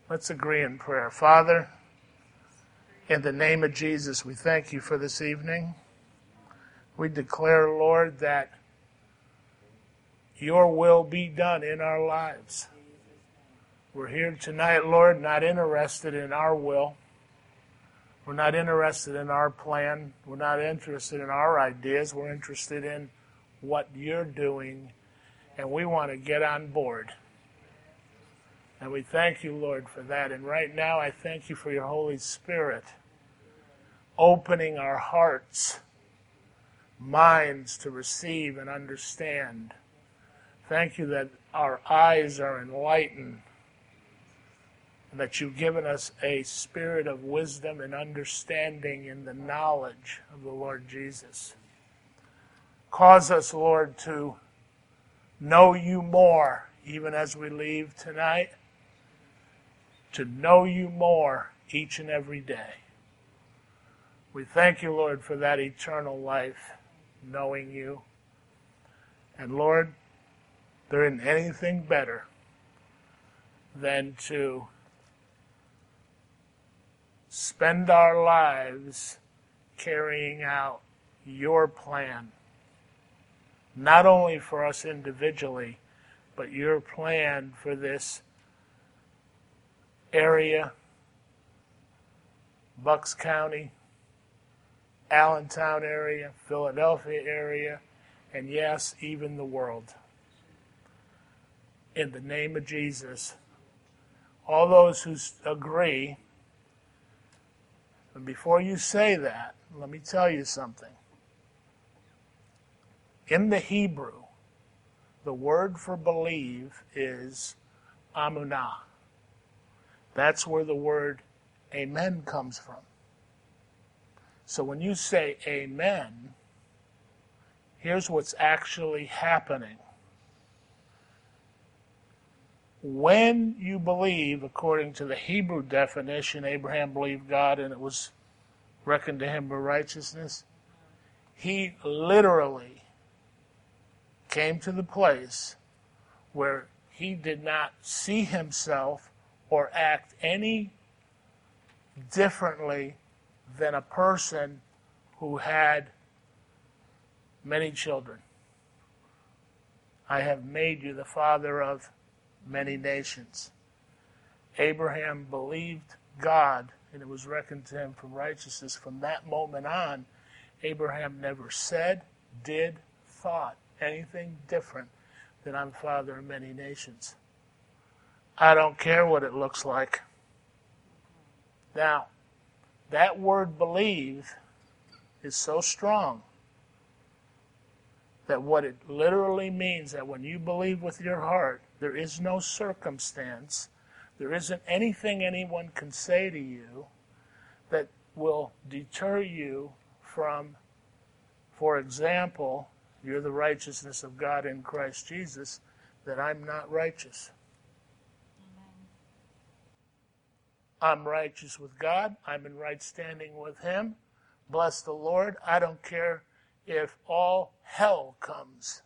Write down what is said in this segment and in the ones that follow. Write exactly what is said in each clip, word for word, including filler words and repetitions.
Let's agree in prayer. Father, in the name of Jesus, we thank you for this evening. We declare, Lord, that your will be done in our lives. We're here tonight, Lord, not interested in our will. We're not interested in our plan. We're not interested in our ideas. We're interested in what you're doing, and we want to get on board. And we thank you, Lord, for that. And right now, I thank you for your Holy Spirit opening our hearts, minds to receive and understand. Thank you that our eyes are enlightened, and that you've given us a spirit of wisdom and understanding in the knowledge of the Lord Jesus. Cause us, Lord, to know you more, even as we leave tonight, to know you more each and every day. We thank you, Lord, for that eternal life, knowing you. And Lord, there isn't anything better than to spend our lives carrying out your plan, not only for us individually, but your plan for this area, Bucks County, Allentown area, Philadelphia area, and yes, even the world. In the name of Jesus, all those who agree, and before you say that, let me tell you something. In the Hebrew, the word for believe is amunah. That's where the word amen comes from. So when you say amen, here's what's actually happening. When you believe, according to the Hebrew definition, Abraham believed God and it was reckoned to him for righteousness, he literally came to the place where he did not see himself or act any differently than a person who had many children. I have made you the father of many nations. Abraham believed God, and it was reckoned to him for righteousness. From that moment on, Abraham never said, did, thought anything different than I'm father of many nations. I don't care what it looks like. Now, that word believe is so strong that what it literally means, that when you believe with your heart, there is no circumstance, there isn't anything anyone can say to you that will deter you from, for example, you're the righteousness of God in Christ Jesus, that I'm not righteous. I'm righteous with God. I'm in right standing with him. Bless the Lord. I don't care if all hell comes.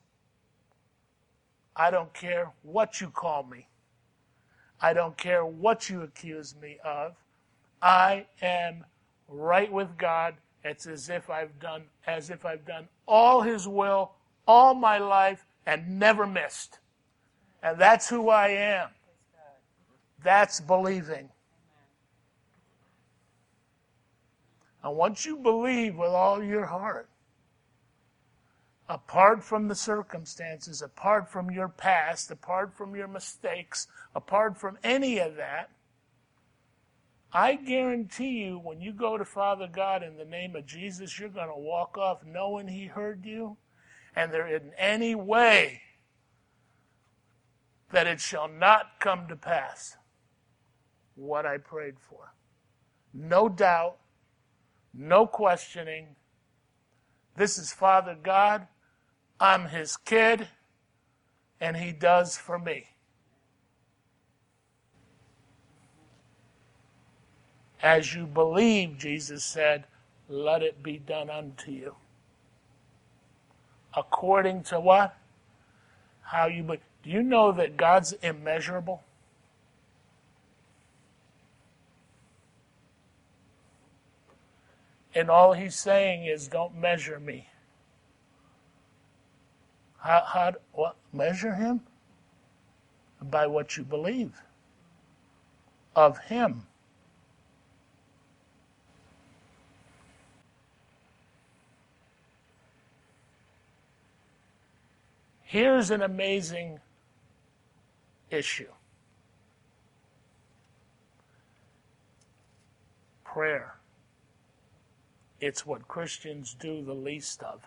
I don't care what you call me. I don't care what you accuse me of. I am right with God. It's as if I've done, as if I've done all his will all my life and never missed. And that's who I am. That's believing. And once you believe with all your heart, apart from the circumstances, apart from your past, apart from your mistakes, apart from any of that, I guarantee you when you go to Father God in the name of Jesus, you're going to walk off knowing he heard you, and there isn't any way that it shall not come to pass what I prayed for. No doubt. No questioning. This is Father God. I'm his kid, and he does for me. As you believe, Jesus said, let it be done unto you. According to what? How you believe. Do you know that God's immeasurable? And all he's saying is, don't measure me. How, how, what, measure him? By what you believe of him. Here's an amazing issue. Prayer. It's what Christians do the least of.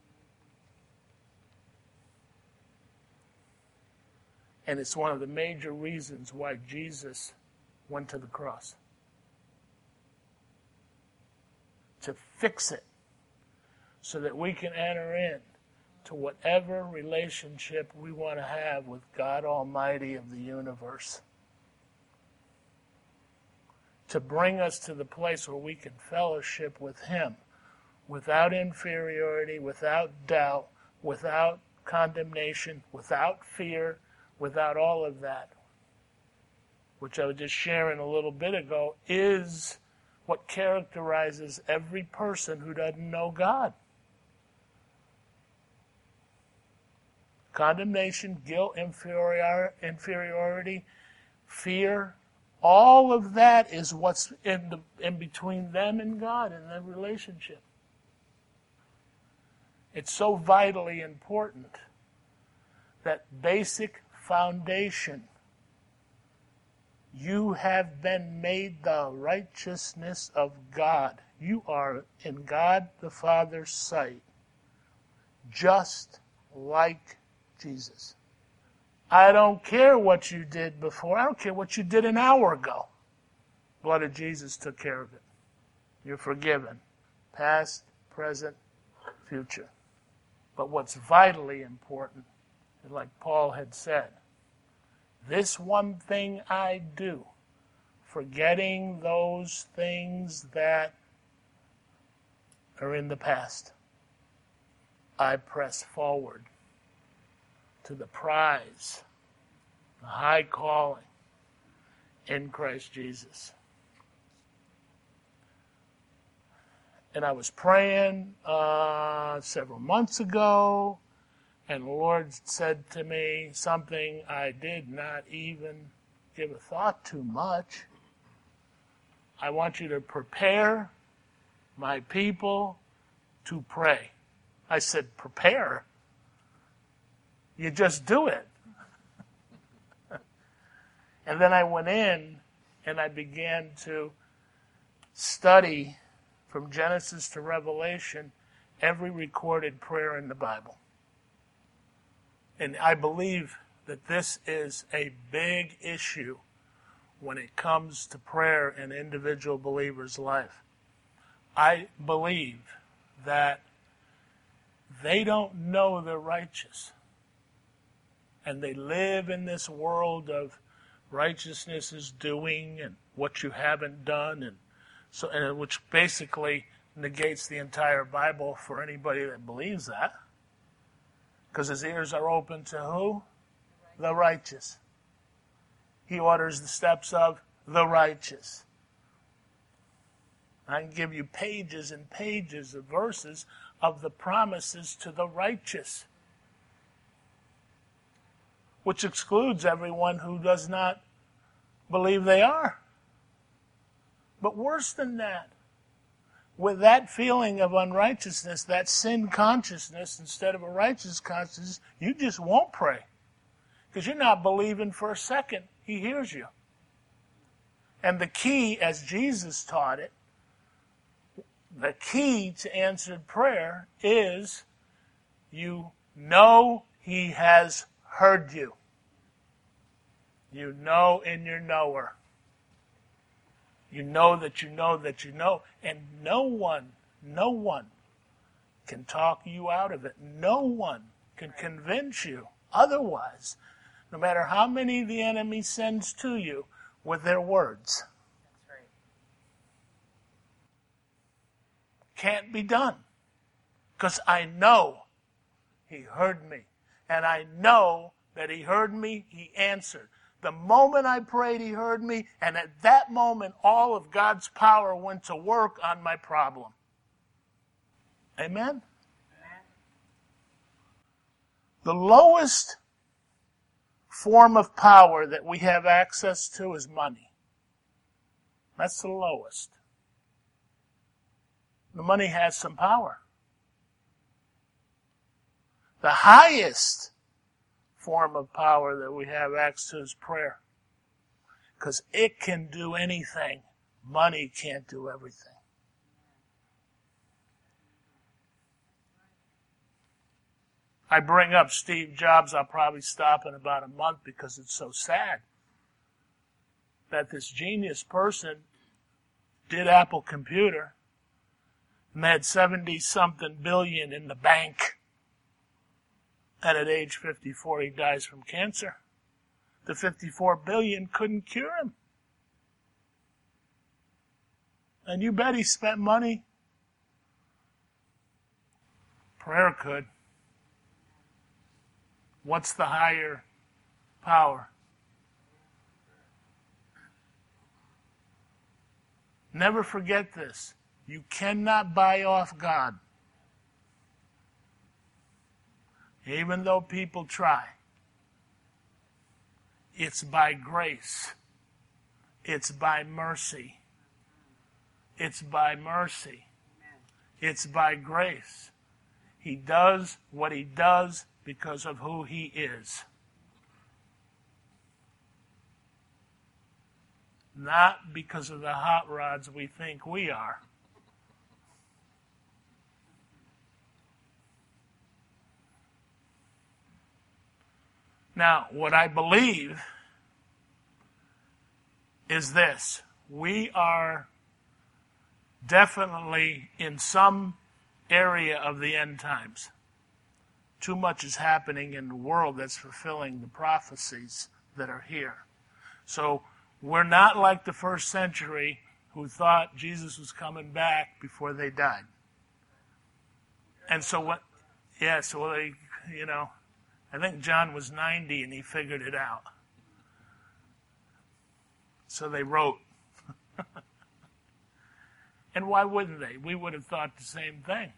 And it's one of the major reasons why Jesus went to the cross. To fix it. So that we can enter in to whatever relationship we want to have with God Almighty of the universe. To bring us to the place where we can fellowship with him without inferiority, without doubt, without condemnation, without fear, without all of that, which I was just sharing a little bit ago, is what characterizes every person who doesn't know God. Condemnation, guilt, inferior, inferiority, fear, all of that is what's in, the, in between them and God in their relationship. It's so vitally important, that basic foundation. You have been made the righteousness of God. You are in God the Father's sight, just like Jesus. I don't care what you did before. I don't care what you did an hour ago. The blood of Jesus took care of it. You're forgiven. Past, present, future. But what's vitally important, like Paul had said, this one thing I do, forgetting those things that are in the past, I press forward to the prize, the high calling in Christ Jesus. And I was praying uh, several months ago, and the Lord said to me something I did not even give a thought to much. I want you to prepare my people to pray. I said, prepare? You just do it. And then I went in and I began to study from Genesis to Revelation every recorded prayer in the Bible. And I believe that this is a big issue when it comes to prayer in an individual believer's life. I believe that they don't know they're righteous. And they live in this world of righteousness is doing and what you haven't done, and so and which basically negates the entire Bible for anybody that believes that. Because his ears are open to who? The righteous. He orders the steps of the righteous. I can give you pages and pages of verses of the promises to the righteous, which excludes everyone who does not believe they are. But worse than that, with that feeling of unrighteousness, that sin consciousness instead of a righteous consciousness, you just won't pray. Because you're not believing for a second he hears you. And the key, as Jesus taught it, the key to answered prayer is you know he has heard you. You know in your knower. You know that you know that you know. And no one, no one can talk you out of it. No one can convince you otherwise, no matter how many the enemy sends to you with their words. That's right. Can't be done. Because I know he heard me. And I know that he heard me, he answered. The moment I prayed, he heard me, and at that moment, all of God's power went to work on my problem. Amen? The lowest form of power that we have access to is money. That's the lowest. The money has some power. The highest form of power that we have access to is prayer. Because it can do anything. Money can't do everything. I bring up Steve Jobs, I'll probably stop in about a month because it's so sad that this genius person did Apple Computer and had seventy-something billion in the bank. And at age fifty-four, he dies from cancer. The fifty-four billion couldn't cure him. And you bet he spent money? Prayer could. What's the higher power? Never forget this. You cannot buy off God. Even though people try. It's by grace. It's by mercy. It's by mercy. It's by grace. He does what he does because of who he is. Not because of the hot rods we think we are. Now, what I believe is this. We are definitely in some area of the end times. Too much is happening in the world that's fulfilling the prophecies that are here. So we're not like the first century who thought Jesus was coming back before they died. And so what, yeah, so they, you know, I think John was ninety and he figured it out. So they wrote. And why wouldn't they? We would have thought the same thing.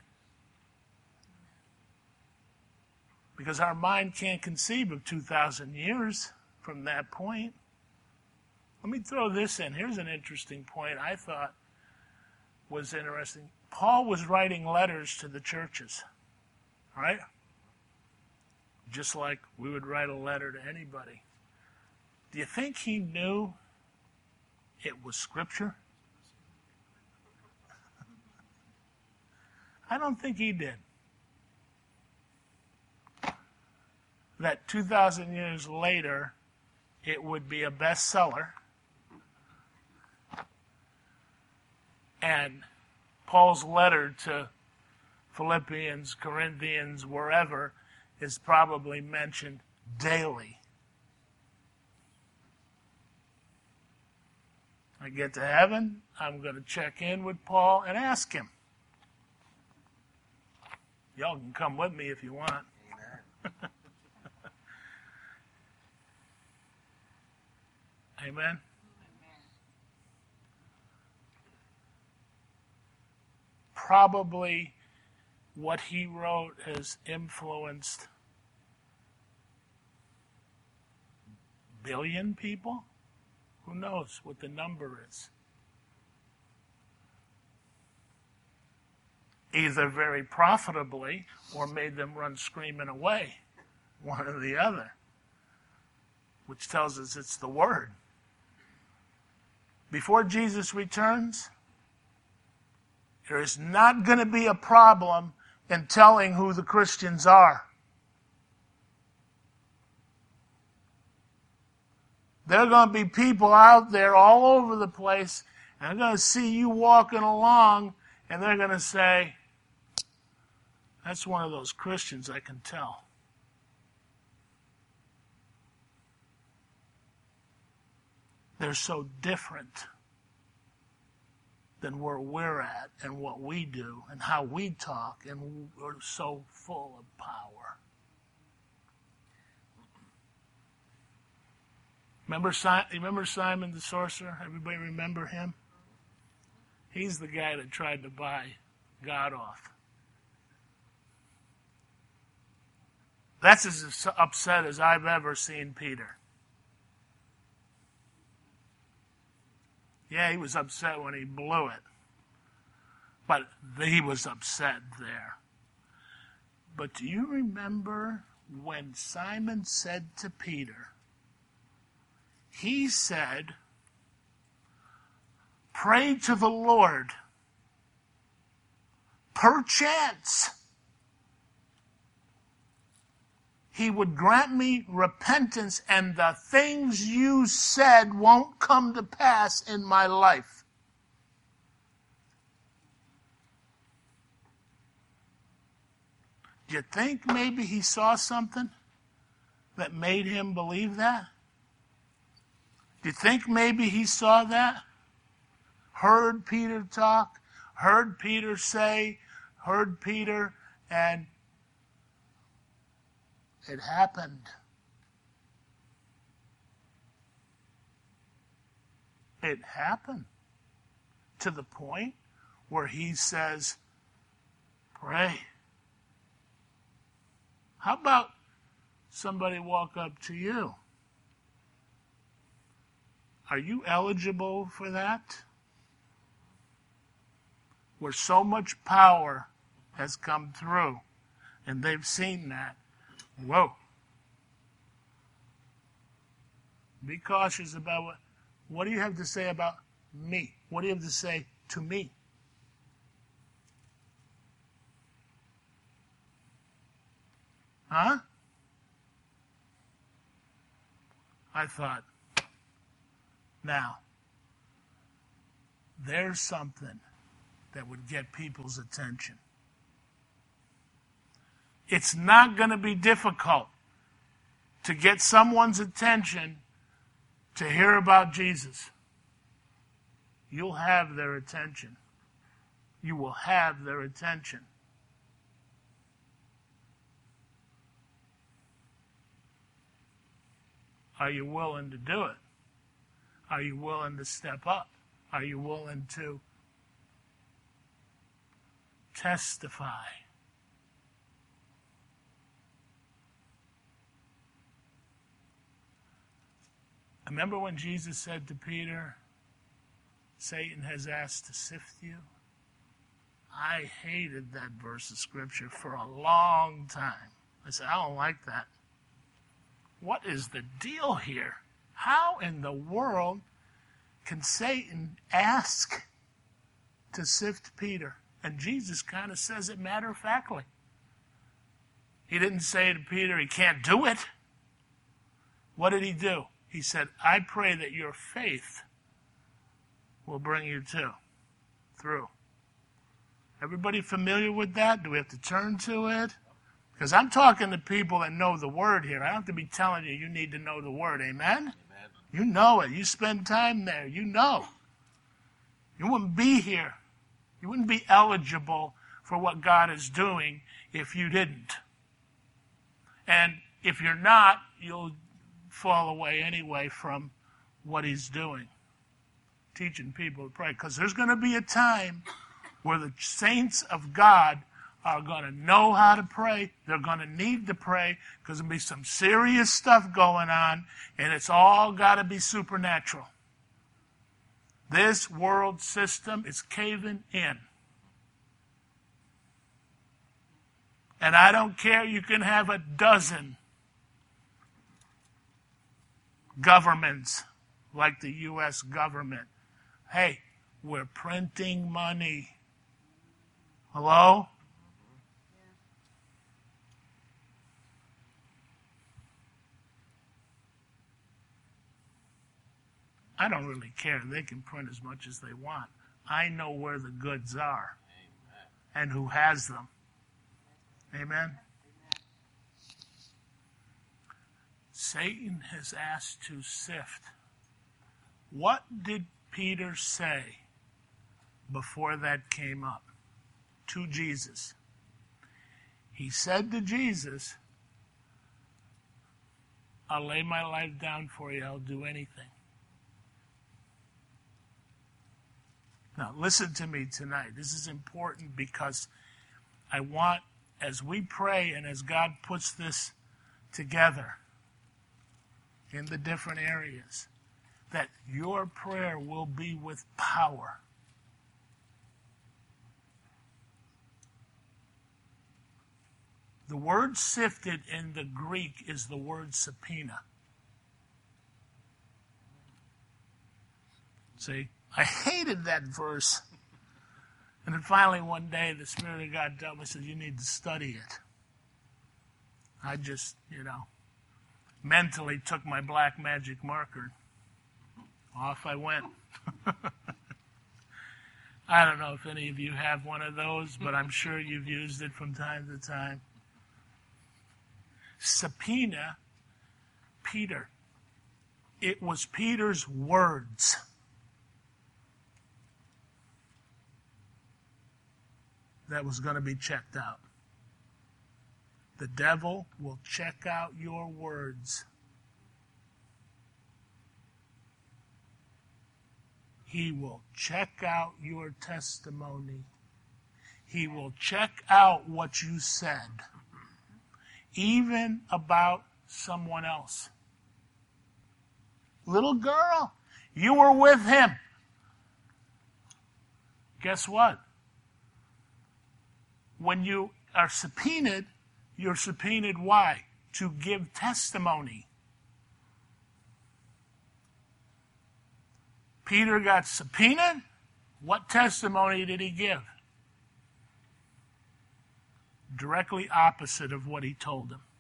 Because our mind can't conceive of two thousand years from that point. Let me throw this in. Here's an interesting point I thought was interesting. Paul was writing letters to the churches, right? Just like we would write a letter to anybody. Do you think he knew it was Scripture? I don't think he did. That two thousand years later, it would be a bestseller. And Paul's letter to Philippians, Corinthians, wherever, is probably mentioned daily. I get to heaven, I'm going to check in with Paul and ask him. Y'all can come with me if you want. Amen. Amen. Probably what he wrote has influenced billion people? Who knows what the number is? Either very profitably or made them run screaming away, one or the other, which tells us it's the Word. Before Jesus returns, there is not going to be a problem in telling who the Christians are. There are going to be people out there all over the place, and they're going to see you walking along, and they're going to say, that's one of those Christians, I can tell. They're so different than where we're at and what we do and how we talk, and we're so full of power. Remember, remember Simon the sorcerer? Everybody remember him? He's the guy that tried to buy God off. That's as upset as I've ever seen Peter. Yeah, he was upset when he blew it. But he was upset there. But do you remember when Simon said to Peter, he said, pray to the Lord, perchance he would grant me repentance and the things you said won't come to pass in my life. Do you think maybe he saw something that made him believe that? Do you think maybe he saw that? Heard Peter talk, heard Peter say, heard Peter, and it happened. It happened to the point where he says, pray. How about somebody walk up to you? Are you eligible for that? Where so much power has come through, and they've seen that. Whoa. Be cautious about what, what do you have to say about me? What do you have to say to me? Huh? I thought, now, there's something that would get people's attention. It's not going to be difficult to get someone's attention to hear about Jesus. You'll have their attention. You will have their attention. Are you willing to do it? Are you willing to step up? Are you willing to testify? Remember when Jesus said to Peter, Satan has asked to sift you? I hated that verse of Scripture for a long time. I said, I don't like that. What is the deal here? How in the world can Satan ask to sift Peter? And Jesus kind of says it matter-of-factly. He didn't say to Peter, he can't do it. What did he do? He said, I pray that your faith will bring you to, through. Everybody familiar with that? Do we have to turn to it? Because I'm talking to people that know the Word here. I don't have to be telling you you need to know the Word. Amen? Amen. You know it. You spend time there. You know. You wouldn't be here. You wouldn't be eligible for what God is doing if you didn't. And if you're not, you'll fall away anyway from what He's doing. Teaching people to pray. Because there's going to be a time where the saints of God are going to know how to pray. They're going to need to pray because there'll be some serious stuff going on, and it's all got to be supernatural. This world system is caving in. And I don't care, you can have a dozen governments like the U S government. Hey, we're printing money. Hello? I don't really care. They can print as much as they want. I know where the goods are. Amen. And who has them. Amen? Satan has asked to sift. What did Peter say before that came up to Jesus? He said to Jesus, I'll lay my life down for you. I'll do anything. Now, listen to me tonight. This is important because I want, as we pray and as God puts this together in the different areas, that your prayer will be with power. The word sifted in the Greek is the word subpoena. See, I hated that verse. And then finally one day the Spirit of God told me, said, you need to study it. I just, you know, mentally took my black magic marker. Off I went. I don't know if any of you have one of those, but I'm sure you've used it from time to time. Subpoena, Peter. It was Peter's words. That was going to be checked out. The devil will check out your words. He will check out your testimony. He will check out what you said, even about someone else. Little girl, you were with him. Guess what? When you are subpoenaed, you're subpoenaed why? To give testimony. Peter got subpoenaed. What testimony did he give? Directly opposite of what he told them.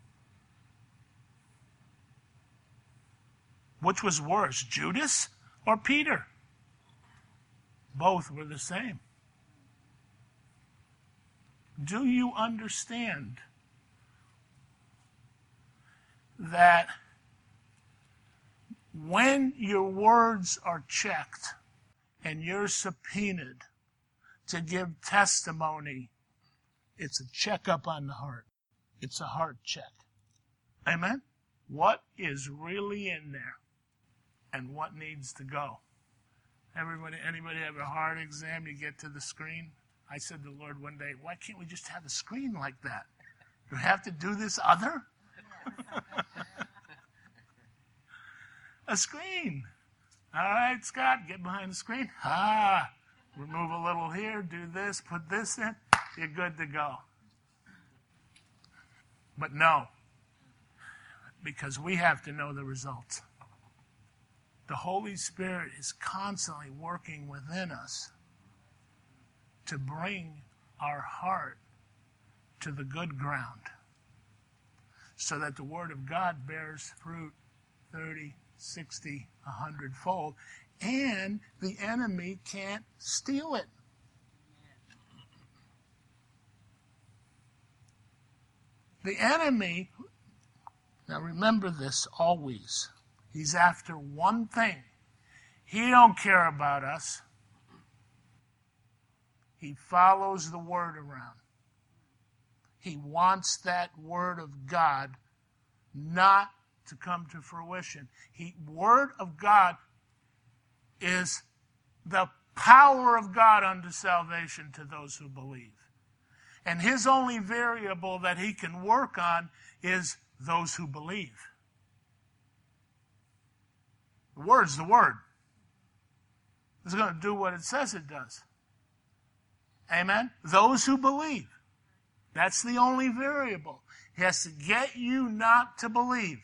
Which was worse, Judas or Peter? Both were the same. Do you understand that when your words are checked and you're subpoenaed to give testimony, it's a checkup on the heart. It's a heart check. Amen? What is really in there and what needs to go? Everybody, anybody have a heart exam? You get to the screen? I said to the Lord one day, why can't we just have a screen like that? Do we have to do this other? A screen. All right, Scott, get behind the screen. Ah, remove a little here, do this, put this in. You're good to go. But no, because we have to know the results. The Holy Spirit is constantly working within us to bring our heart to the good ground so that the Word of God bears fruit thirty, sixty, a hundred fold, and the enemy can't steal it. The enemy, now remember this always, he's after one thing. He don't care about us. He follows the Word around. He wants that Word of God not to come to fruition. He, Word of God is the power of God unto salvation to those who believe. And his only variable that he can work on is those who believe. The Word's the Word. It's going to do what it says it does. Amen? Those who believe. That's the only variable. He has to get you not to believe.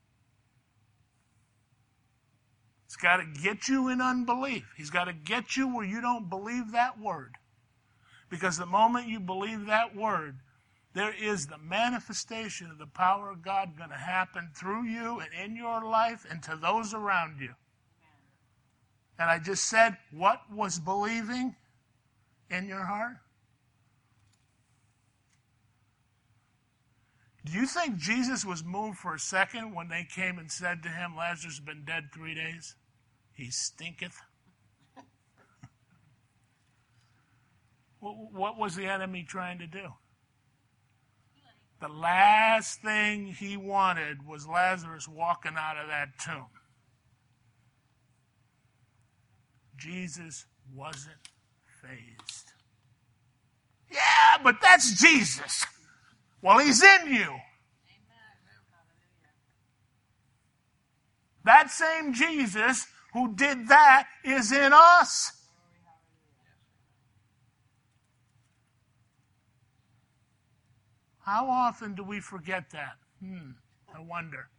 He's got to get you in unbelief. He's got to get you where you don't believe that word. Because the moment you believe that word, there is the manifestation of the power of God going to happen through you and in your life and to those around you. And I just said, what was believing in your heart? Do you think Jesus was moved for a second when they came and said to him, Lazarus has been dead three days? He stinketh. What was the enemy trying to do? The last thing he wanted was Lazarus walking out of that tomb. Jesus wasn't fazed. Yeah, but that's Jesus. Well, he's in you. That same Jesus who did that is in us. How often do we forget that? Hmm, I wonder.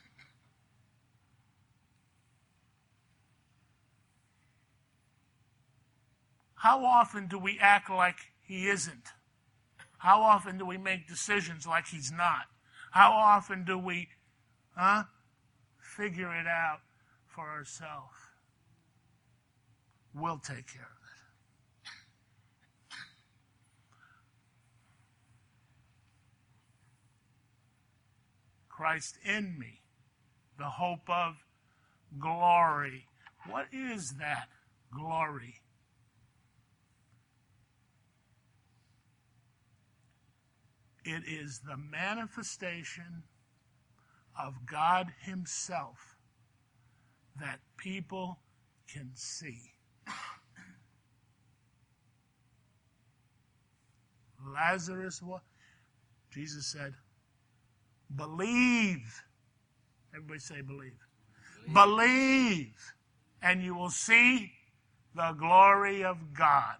How often do we act like he isn't? How often do we make decisions like he's not? How often do we, huh, figure it out for ourselves? We'll take care of it. Christ in me, the hope of glory. What is that glory? It is the manifestation of God himself that people can see. Lazarus, what? Jesus said, believe. Everybody say believe. Believe. Believe, and you will see the glory of God.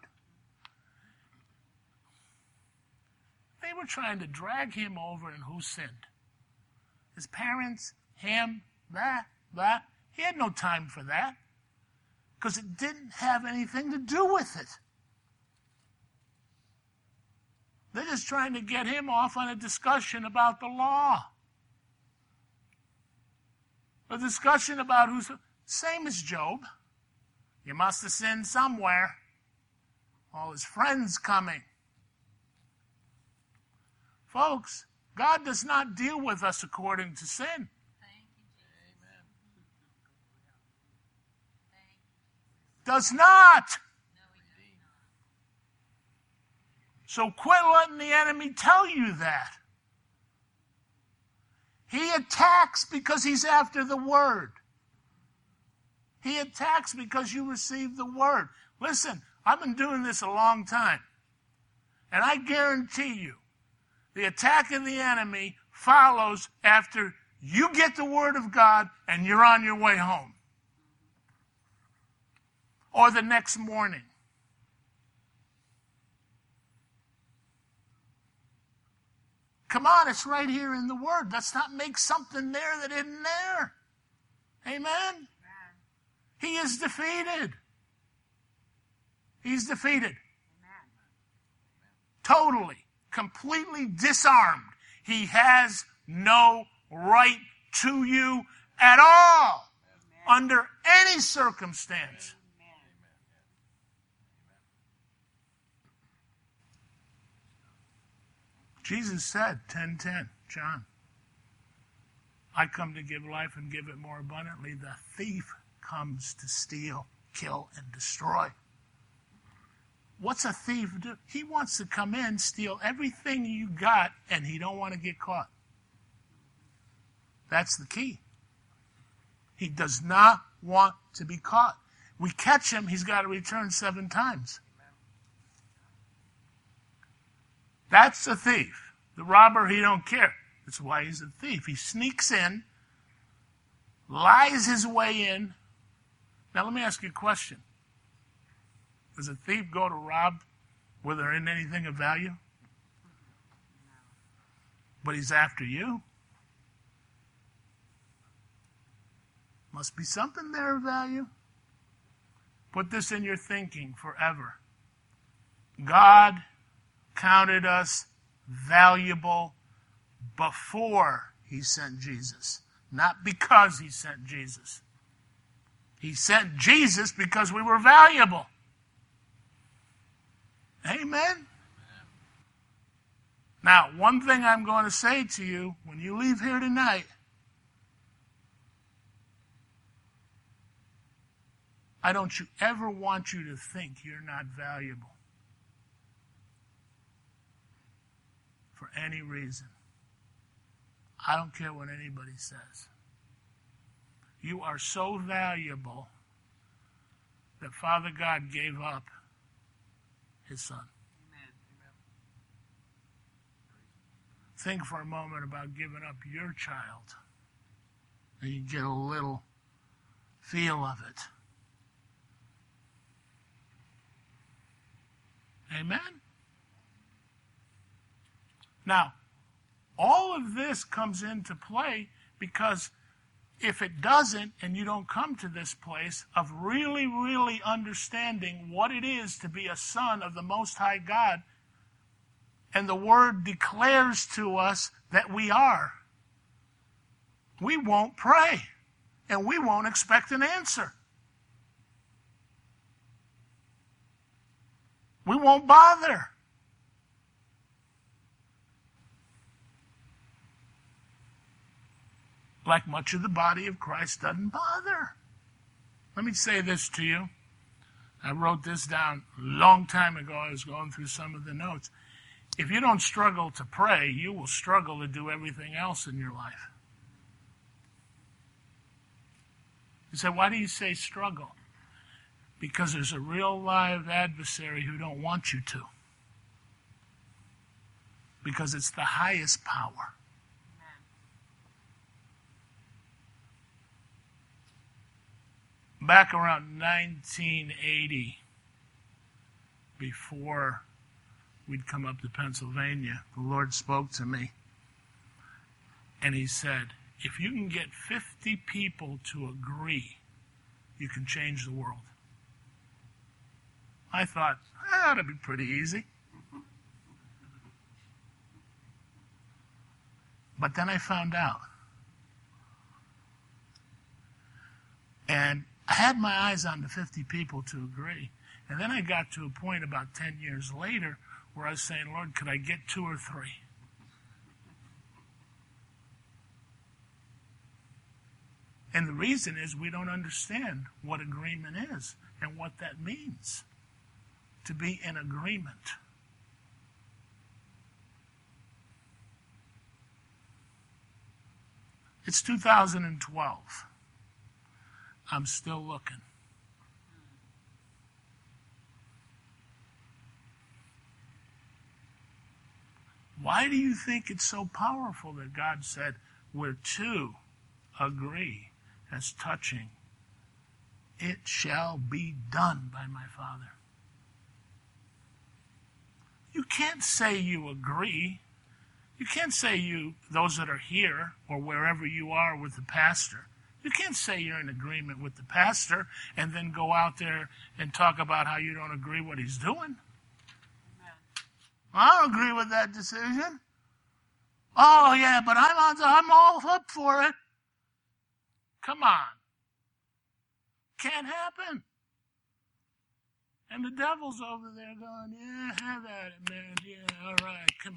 They were trying to drag him over, and who sinned? His parents, him, that, that. He had no time for that because it didn't have anything to do with it. They're just trying to get him off on a discussion about the law. A discussion about who's... Same as Job. You must have sinned somewhere. All his friends coming. Folks, God does not deal with us according to sin. Thank you, Jesus. Amen. Does not. No, he does not. So quit letting the enemy tell you that. He attacks because he's after the word. He attacks because you receive the word. Listen, I've been doing this a long time. And I guarantee you, the attack of the enemy follows after you get the word of God and you're on your way home. Or the next morning. Come on, it's right here in the word. Let's not make something there that isn't there. Amen? Amen. He is defeated. He's defeated. Amen. Totally. Completely disarmed. He has no right to you at all. Amen. Under any circumstance. Amen. Jesus said, ten ten, John, I come to give life and give it more abundantly. The thief comes to steal, kill, and destroy. What's a thief do? He wants to come in, steal everything you got, and he don't want to get caught. That's the key. He does not want to be caught. We catch him, he's got to return seven times. That's a thief. The robber, he don't care. That's why he's a thief. He sneaks in, lies his way in. Now let me ask you a question. Does a thief go to rob where there isn't anything of value? But he's after you. Must be something there of value. Put this in your thinking forever. God counted us valuable before he sent Jesus, not because he sent Jesus. He sent Jesus because we were valuable. Amen? Amen. Now, one thing I'm going to say to you when you leave here tonight, I don't you ever want you to think you're not valuable for any reason. I don't care what anybody says. You are so valuable that Father God gave up his son. Amen. Think for a moment about giving up your child. And you get a little feel of it. Amen? Now, all of this comes into play because if it doesn't, and you don't come to this place of really, really understanding what it is to be a son of the Most High God, and the Word declares to us that we are, we won't pray, and we won't expect an answer. We won't bother. Like much of the body of Christ doesn't bother. Let me say this to you. I wrote this down a long time ago. I was going through some of the notes. If you don't struggle to pray, you will struggle to do everything else in your life. You say, why do you say struggle? Because there's a real live adversary who don't want you to. Because it's the highest power. Back around nineteen eighty, before we'd come up to Pennsylvania, the Lord spoke to me. And he said, if you can get fifty people to agree, you can change the world. I thought, that ought to be pretty easy. But then I found out. And I had my eyes on the fifty people to agree. And then I got to a point about ten years later where I was saying, Lord, could I get two or three? And the reason is we don't understand what agreement is and what that means. To be in agreement. It's two thousand twelve. I'm still looking. Why do you think it's so powerful that God said, where two agree as touching, it shall be done by my Father? You can't say you agree. You can't say you, those that are here or wherever you are with the pastor, you can't say you're in agreement with the pastor and then go out there and talk about how you don't agree what he's doing. Amen. I don't agree with that decision. Oh, yeah, but I'm, on, I'm all up for it. Come on. Can't happen. And the devil's over there going, yeah, have at it, man. Yeah, all right, come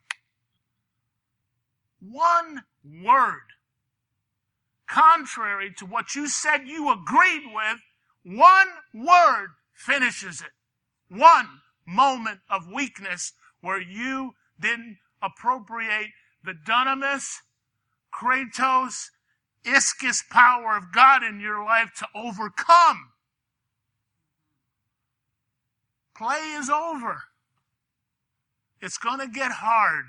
on. One word, contrary to what you said you agreed with, one word finishes it. One moment of weakness where you didn't appropriate the dunamis, kratos, ischus power of God in your life to overcome. Play is over. It's going to get hard.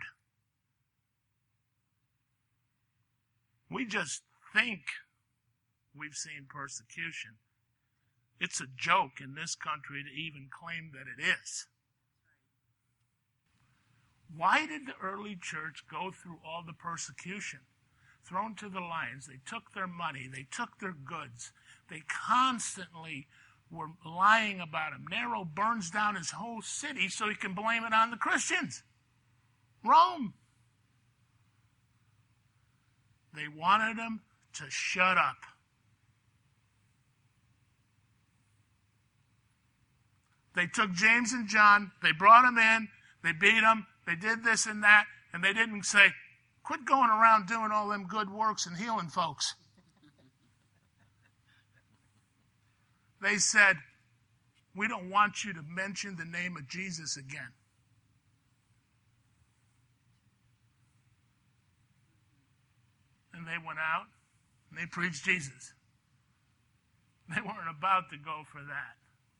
We just think we've seen persecution. It's a joke in this country to even claim that it is. Why did the early church go through all the persecution? Thrown to the lions. They took their money. They took their goods. They constantly were lying about him. Nero burns down his whole city so he can blame it on the Christians. Rome. They wanted him to shut up. They took James and John, they brought them in, they beat them, they did this and that, and they didn't say, quit going around doing all them good works and healing folks. They said, we don't want you to mention the name of Jesus again. And they went out and they preached Jesus. They weren't about to go for that.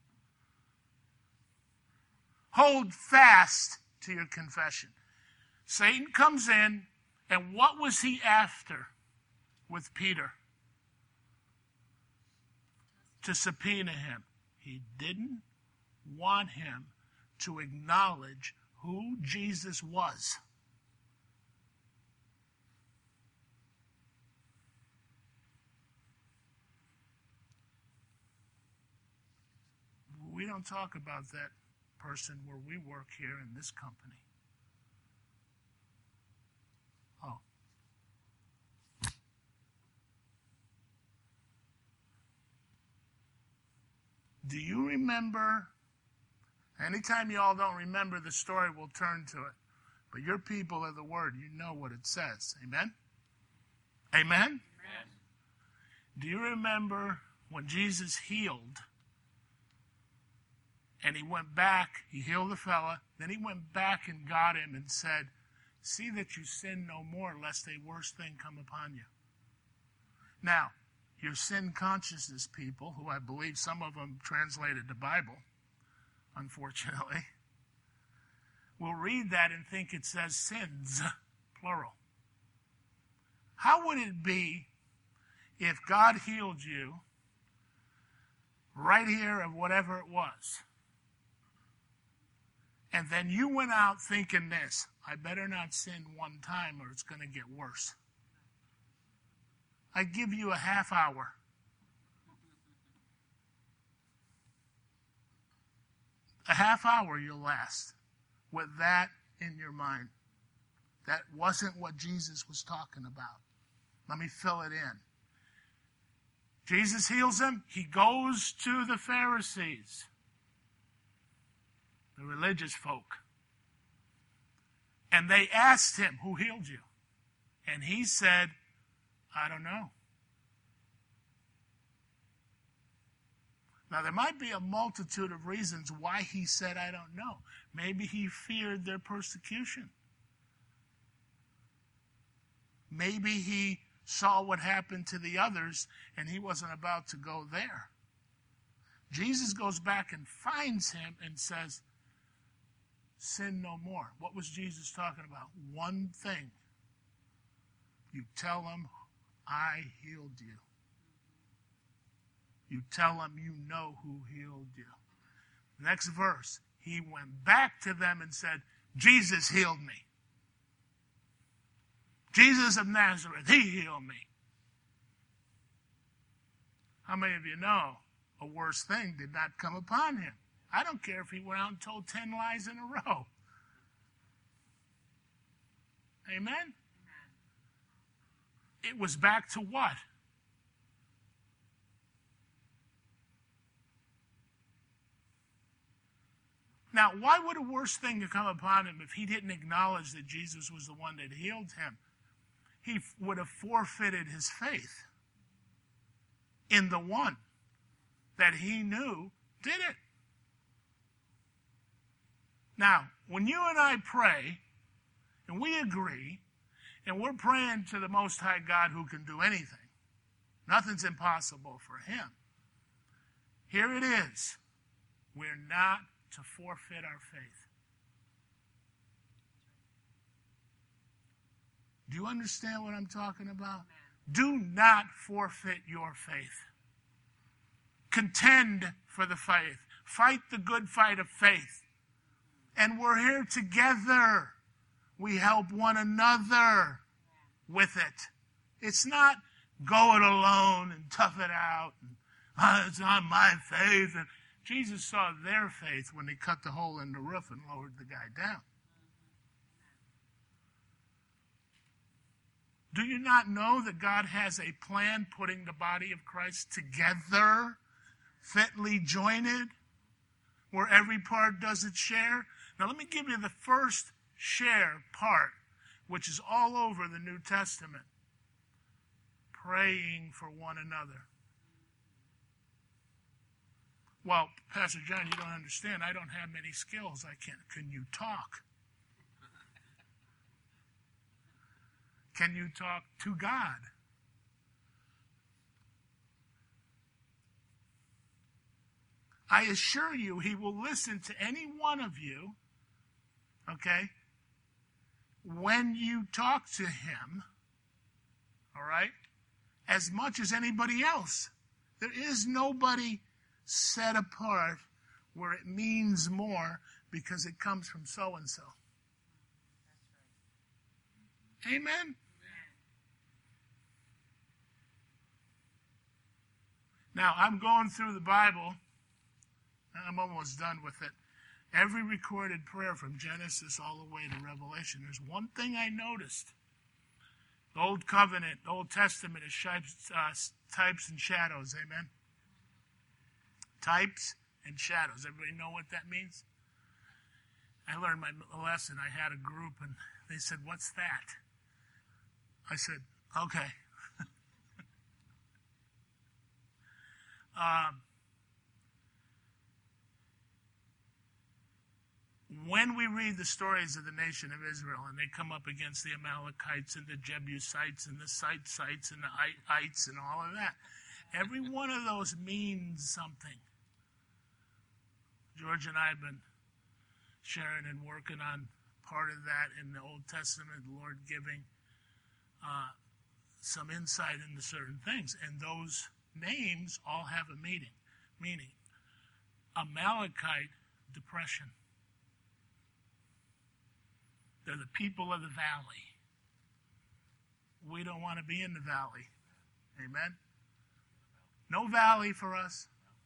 Hold fast to your confession. Satan comes in, and what was he after with Peter? to subpoena him. He didn't want him to acknowledge who Jesus was. We don't talk about that person where we work here in this company. Oh. Do you remember? Anytime you all don't remember the story, we'll turn to it. But you're people of the Word. You know what it says. Amen? Amen? Amen. Do you remember when Jesus healed? And he went back, he healed the fella, then he went back and got him and said, see that you sin no more, lest a worse thing come upon you. Now, your sin consciousness people, who I believe some of them translated the Bible, unfortunately, will read that and think it says sins, plural. How would it be if God healed you right here of whatever it was? And then you went out thinking this, I better not sin one time or it's going to get worse. I give you a half hour. A half hour you'll last with that in your mind. That wasn't what Jesus was talking about. Let me fill it in. Jesus heals him. He goes to the Pharisees, the religious folk. And they asked him, who healed you? And he said, I don't know. Now, there might be a multitude of reasons why he said, I don't know. Maybe he feared their persecution. Maybe he saw what happened to the others and he wasn't about to go there. Jesus goes back and finds him and says, sin no more. What was Jesus talking about? One thing. You tell them, I healed you. You tell them you know who healed you. Next verse. He went back to them and said, Jesus healed me. Jesus of Nazareth, he healed me. How many of you know a worse thing did not come upon him? I don't care if he went out and told ten lies in a row. Amen? Amen. It was back to what? Now, why would a worse thing come upon him if he didn't acknowledge that Jesus was the one that healed him? He would have forfeited his faith in the one that he knew did it. Now, when you and I pray, and we agree, and we're praying to the Most High God who can do anything, nothing's impossible for him. Here it is. We're not to forfeit our faith. Do you understand what I'm talking about? Do not forfeit your faith. Contend for the faith. Fight the good fight of faith. And we're here together. We help one another with it. It's not go it alone and tough it out. And, oh, it's on my faith. And Jesus saw their faith when they cut the hole in the roof and lowered the guy down. Do you not know that God has a plan putting the body of Christ together, fitly jointed, where every part does its share? Now let me give you the first share part, which is all over the New Testament. Praying for one another. Well, Pastor John, you don't understand. I don't have many skills. I can't. Can you talk? Can you talk to God? I assure you, he will listen to any one of you, okay, when you talk to him, all right, as much as anybody else. There is nobody set apart where it means more because it comes from so-and-so. Amen? Now, I'm going through the Bible. I'm almost done with it. Every recorded prayer from Genesis all the way to Revelation, there's one thing I noticed. The Old Covenant, the Old Testament is types, uh, types and shadows. Amen? Types and shadows. Everybody know what that means? I learned my lesson. I had a group, and they said, "What's that?" I said, "Okay." um, when we read the stories of the nation of Israel, and they come up against the Amalekites and the Jebusites and the Sitesites and the Ites and all of that, every one of those means something. George and I have been sharing and working on part of that in the Old Testament, the Lord giving uh, some insight into certain things. And those names all have a meaning. Meaning, Amalekite, depression. They're the people of the valley. We don't want to be in the valley. Amen? No valley for us.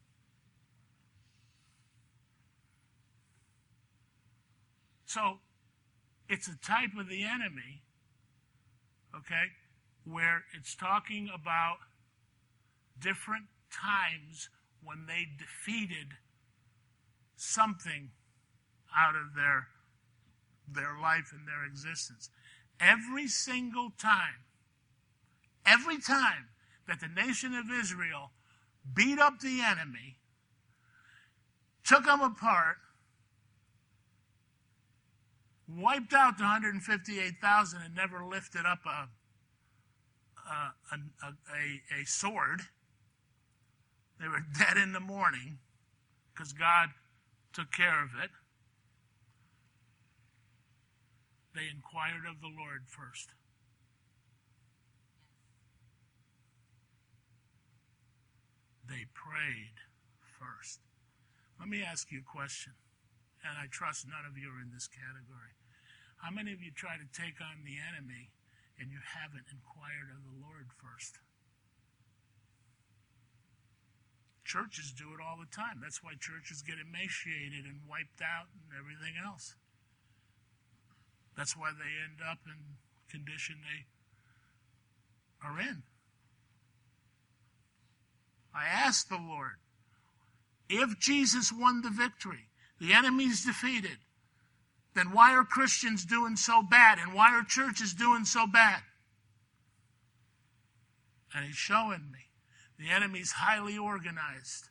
So, it's a type of the enemy, okay, where it's talking about different times when they defeated something out of their their life and their existence. Every single time, every time that the nation of Israel beat up the enemy, took them apart, wiped out the one hundred fifty-eight thousand and never lifted up a a, a, a, a sword. They were dead in the morning because God took care of it. They inquired of the Lord first. They prayed first. Let me ask you a question, and I trust none of you are in this category. How many of you try to take on the enemy and you haven't inquired of the Lord first? Churches do it all the time. That's why churches get emaciated and wiped out and everything else. That's why they end up in condition they are in. I asked the Lord, if Jesus won the victory, the enemy's defeated, then why are Christians doing so bad? And why are churches doing so bad? And he's showing me the enemy's highly organized.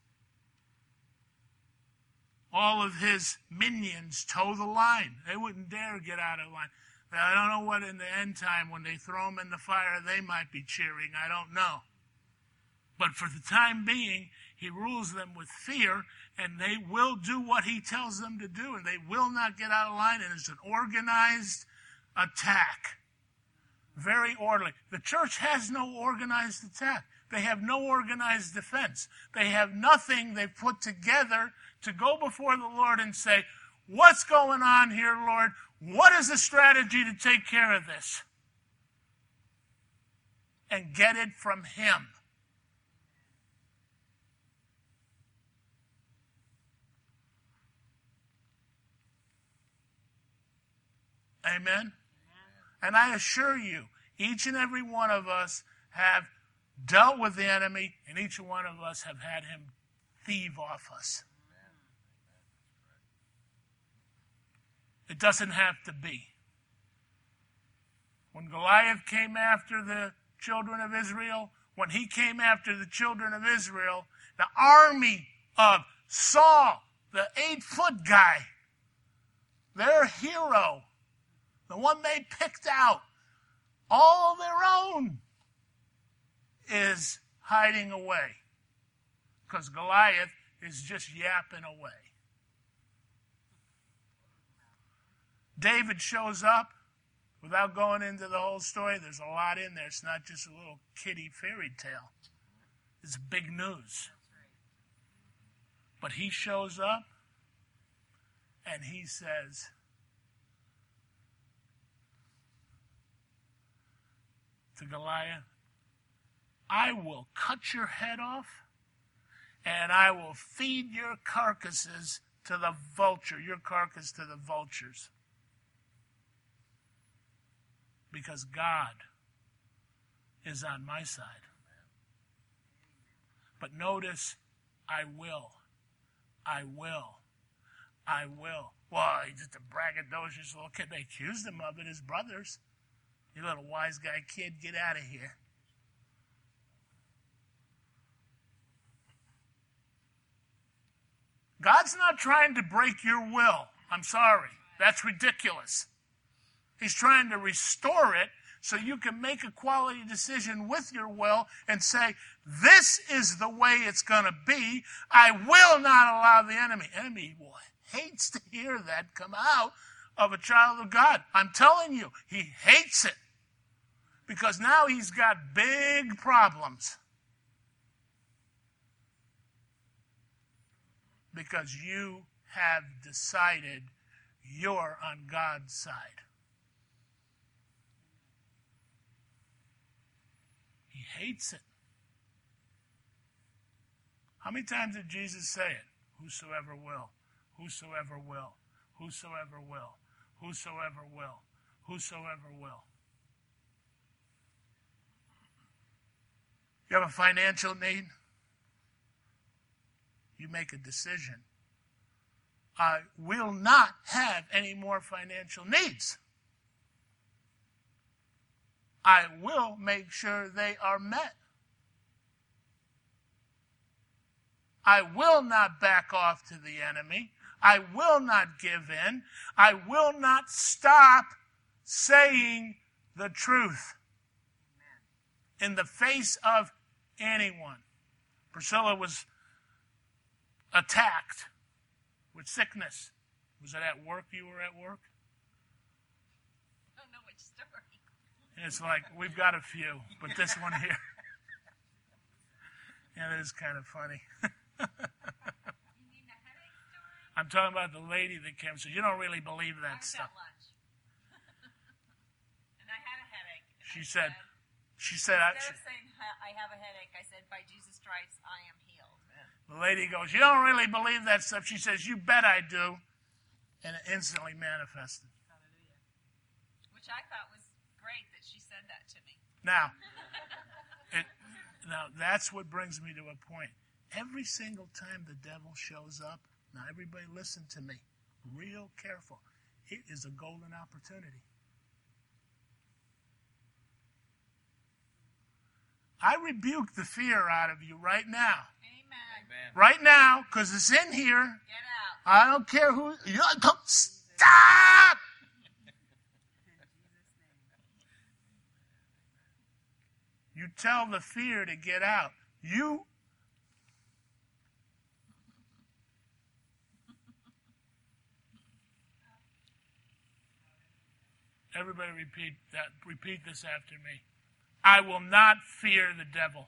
All of his minions toe the line. They wouldn't dare get out of line. I don't know what in the end time, when they throw them in the fire, they might be cheering. I don't know. But for the time being, he rules them with fear, and they will do what he tells them to do, and they will not get out of line, and it's an organized attack. Very orderly. The church has no organized attack. They have no organized defense. They have nothing they've put together to go before the Lord and say, what's going on here, Lord? What is the strategy to take care of this? And get it from him. Amen? Amen? And I assure you, each and every one of us have dealt with the enemy, and each one of us have had him thieve off us. It doesn't have to be. When Goliath came after the children of Israel, when he came after the children of Israel, the army of Saul, the eight-foot guy, their hero, the one they picked out, all their own, is hiding away. Because Goliath is just yapping away. David shows up. Without going into the whole story, there's a lot in there. It's not just a little kiddie fairy tale. It's big news. But he shows up and he says, to Goliath, I will cut your head off and I will feed your carcasses to the vulture, your carcass to the vultures. Because God is on my side. But notice, I will. I will. I will. Well, he's just a braggadocious little kid. They accused him of it, his brothers. You little wise guy kid, get out of here. God's not trying to break your will. I'm sorry. That's ridiculous. He's trying to restore it so you can make a quality decision with your will and say, this is the way it's going to be. I will not allow the enemy. Enemy hates to hear that come out of a child of God. I'm telling you, he hates it. Because now he's got big problems. Because you have decided you're on God's side. He hates it. How many times did Jesus say it? Whosoever will, whosoever will, whosoever will, whosoever will, whosoever will. You have a financial need? You make a decision. I will not have any more financial needs. I will make sure they are met. I will not back off to the enemy. I will not give in. I will not stop saying the truth in the face of anyone. Priscilla was attacked with sickness. Was it at work? You were at work? I don't know which story. And it's like, we've got a few, but this one here. Yeah, it is kind of funny. You mean the headache story? I'm talking about the lady that came and said, you don't really believe I that was stuff. at lunch. And I had a headache. And She I said, she said, I, instead of saying I have a headache, I said, by Jesus' stripes, I am healed. the lady goes, you don't really believe that stuff. She says, you bet I do. And it instantly manifested. Hallelujah. Which I thought was great that she said that to me. Now, it, now that's what brings me to a point. Every single time the devil shows up, now everybody listen to me, real careful. It is a golden opportunity. I rebuke the fear out of you right now. Amen. Right now, because it's in here. Get out. I don't care who. You don't stop. You tell the fear to get out. You. Everybody repeat that. Repeat this after me. I will not fear the devil.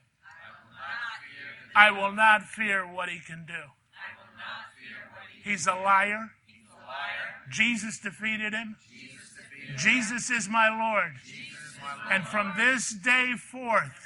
I will not fear what he can do. He's a liar. Jesus defeated him. Jesus is my Lord. And from this day forth,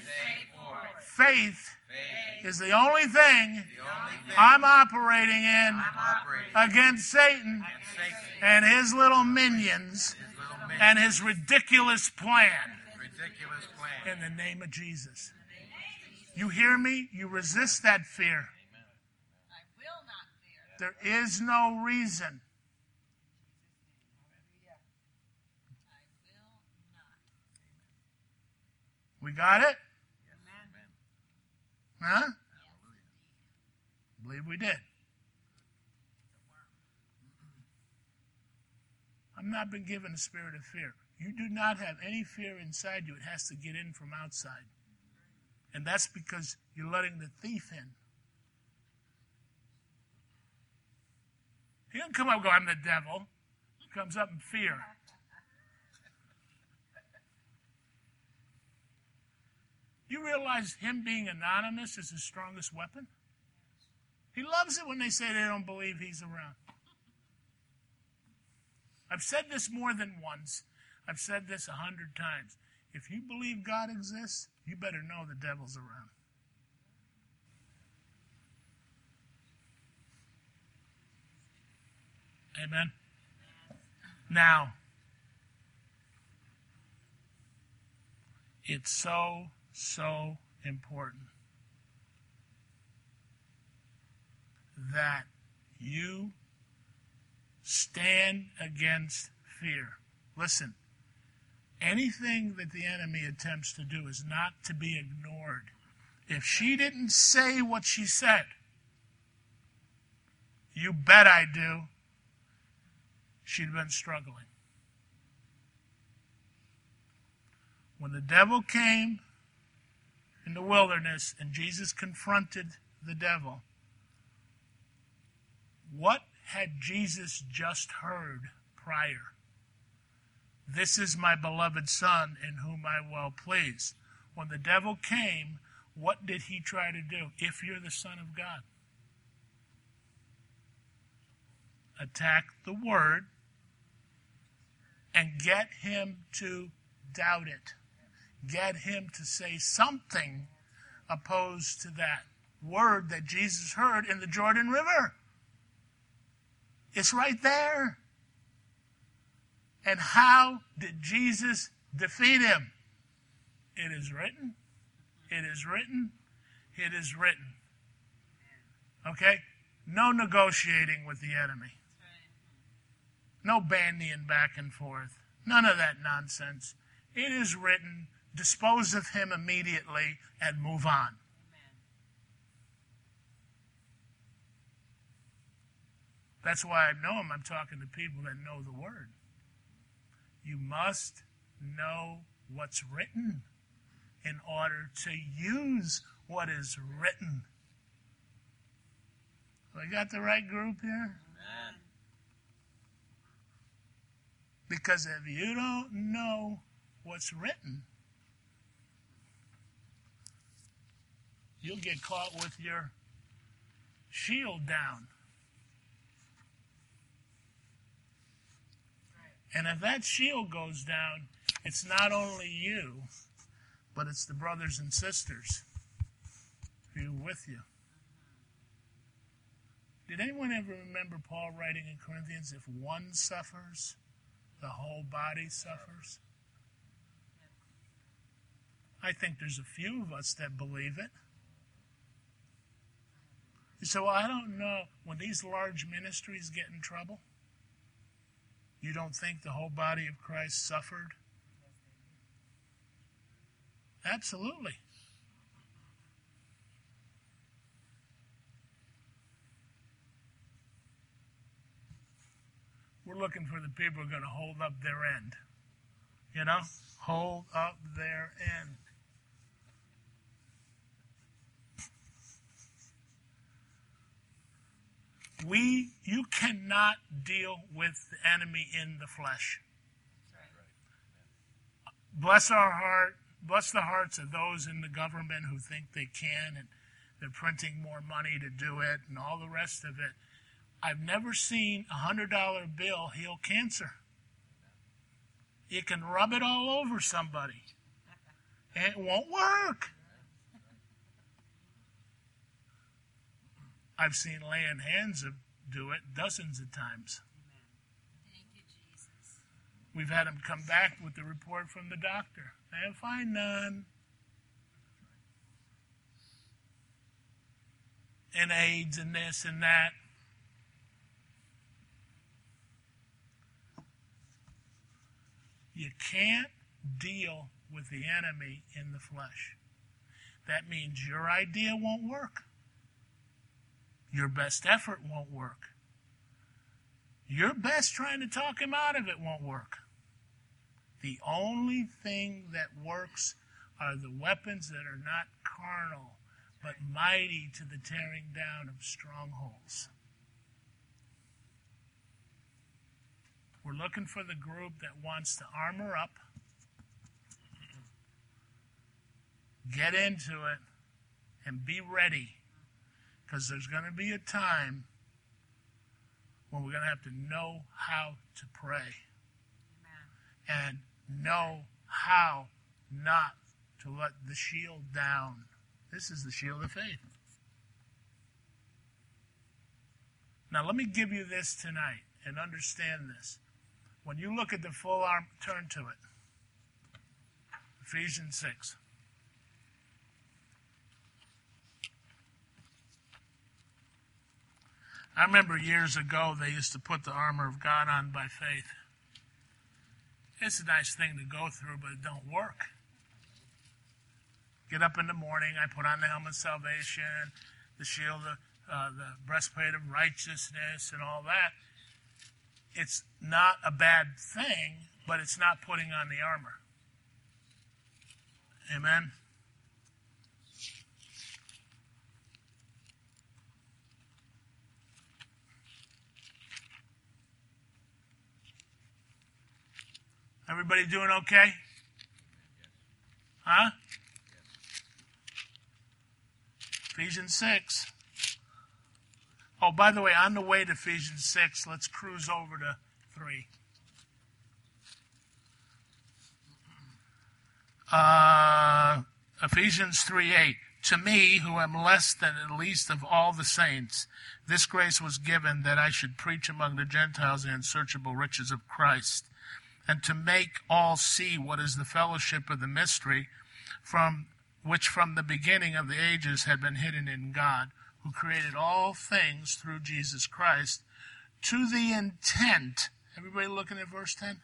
faith is the only thing I'm operating in against Satan and his little minions and his ridiculous plan. In the name of Jesus. You hear me? You resist that fear. I will not fear. There is no reason. I will not. We got it? Amen. Huh? Believe we did. I've not been given a spirit of fear. You do not have any fear inside you. It has to get in from outside. And that's because you're letting the thief in. He doesn't come up and go, I'm the devil. He comes up in fear. Do you realize him being anonymous is his strongest weapon? He loves it when they say they don't believe he's around. I've said this more than once. I've said this a hundred times. If you believe God exists, you better know the devil's around. Amen? Now, it's so, so important that you stand against fear. Listen, anything that the enemy attempts to do is not to be ignored. If she didn't say what she said, you bet I do, she'd have been struggling. When the devil came in the wilderness and Jesus confronted the devil, what had Jesus just heard prior? This is my beloved Son in whom I well please. When the devil came, what did he try to do? If you're the Son of God, attack the word and get him to doubt it. Get him to say something opposed to that word that Jesus heard in the Jordan River. It's right there. And how did Jesus defeat him? It is written. It is written. It is written. Okay? No negotiating with the enemy. No bandying back and forth. None of that nonsense. It is written. Dispose of him immediately and move on. That's why I know him. I'm talking to people that know the word. You must know what's written in order to use what is written. We got the right group here? Amen. Because if you don't know what's written, you'll get caught with your shield down. And if that shield goes down, it's not only you, but it's the brothers and sisters who are with you. Did anyone ever remember Paul writing in Corinthians, if one suffers, the whole body suffers? I think there's a few of us that believe it. So I don't know, when these large ministries get in trouble, you don't think the whole body of Christ suffered? Absolutely. We're looking for the people who are going to hold up their end. You know? Hold up their end. We, you cannot deal with the enemy in the flesh. Bless our heart, bless the hearts of those in the government who think they can, and they're printing more money to do it, and all the rest of it. I've never seen a hundred dollar bill heal cancer. You can rub it all over somebody, and it won't work. I've seen laying hands do it dozens of times. Thank you, Jesus. We've had them come back with the report from the doctor. They have find none. And AIDS and this and that. You can't deal with the enemy in the flesh. That means your idea won't work. Your best effort won't work. Your best trying to talk him out of it won't work. The only thing that works are the weapons that are not carnal, but mighty to the tearing down of strongholds. We're looking for the group that wants to armor up, Get into it and be ready. Because there's going to be a time when we're going to have to know how to pray. Amen. And know how not to let the shield down. This is the shield of faith. Now let me give you this tonight and understand this. When you look at the full armor, turn to it. Ephesians six. I remember years ago they used to put the armor of God on by faith. It's a nice thing to go through, but it don't work. Get up in the morning, I put on the helmet of salvation, the shield, of, uh, the breastplate of righteousness, and all that. It's not a bad thing, but it's not putting on the armor. Amen? Everybody doing okay? Huh? Ephesians six. Oh, by the way, on the way to Ephesians six, let's cruise over to three. Uh, Ephesians three eight. To me, who am less than the least of all the saints, this grace was given that I should preach among the Gentiles the unsearchable riches of Christ, and to make all see what is the fellowship of the mystery, from which from the beginning of the ages had been hidden in God, who created all things through Jesus Christ, to the intent. Everybody looking at verse ten?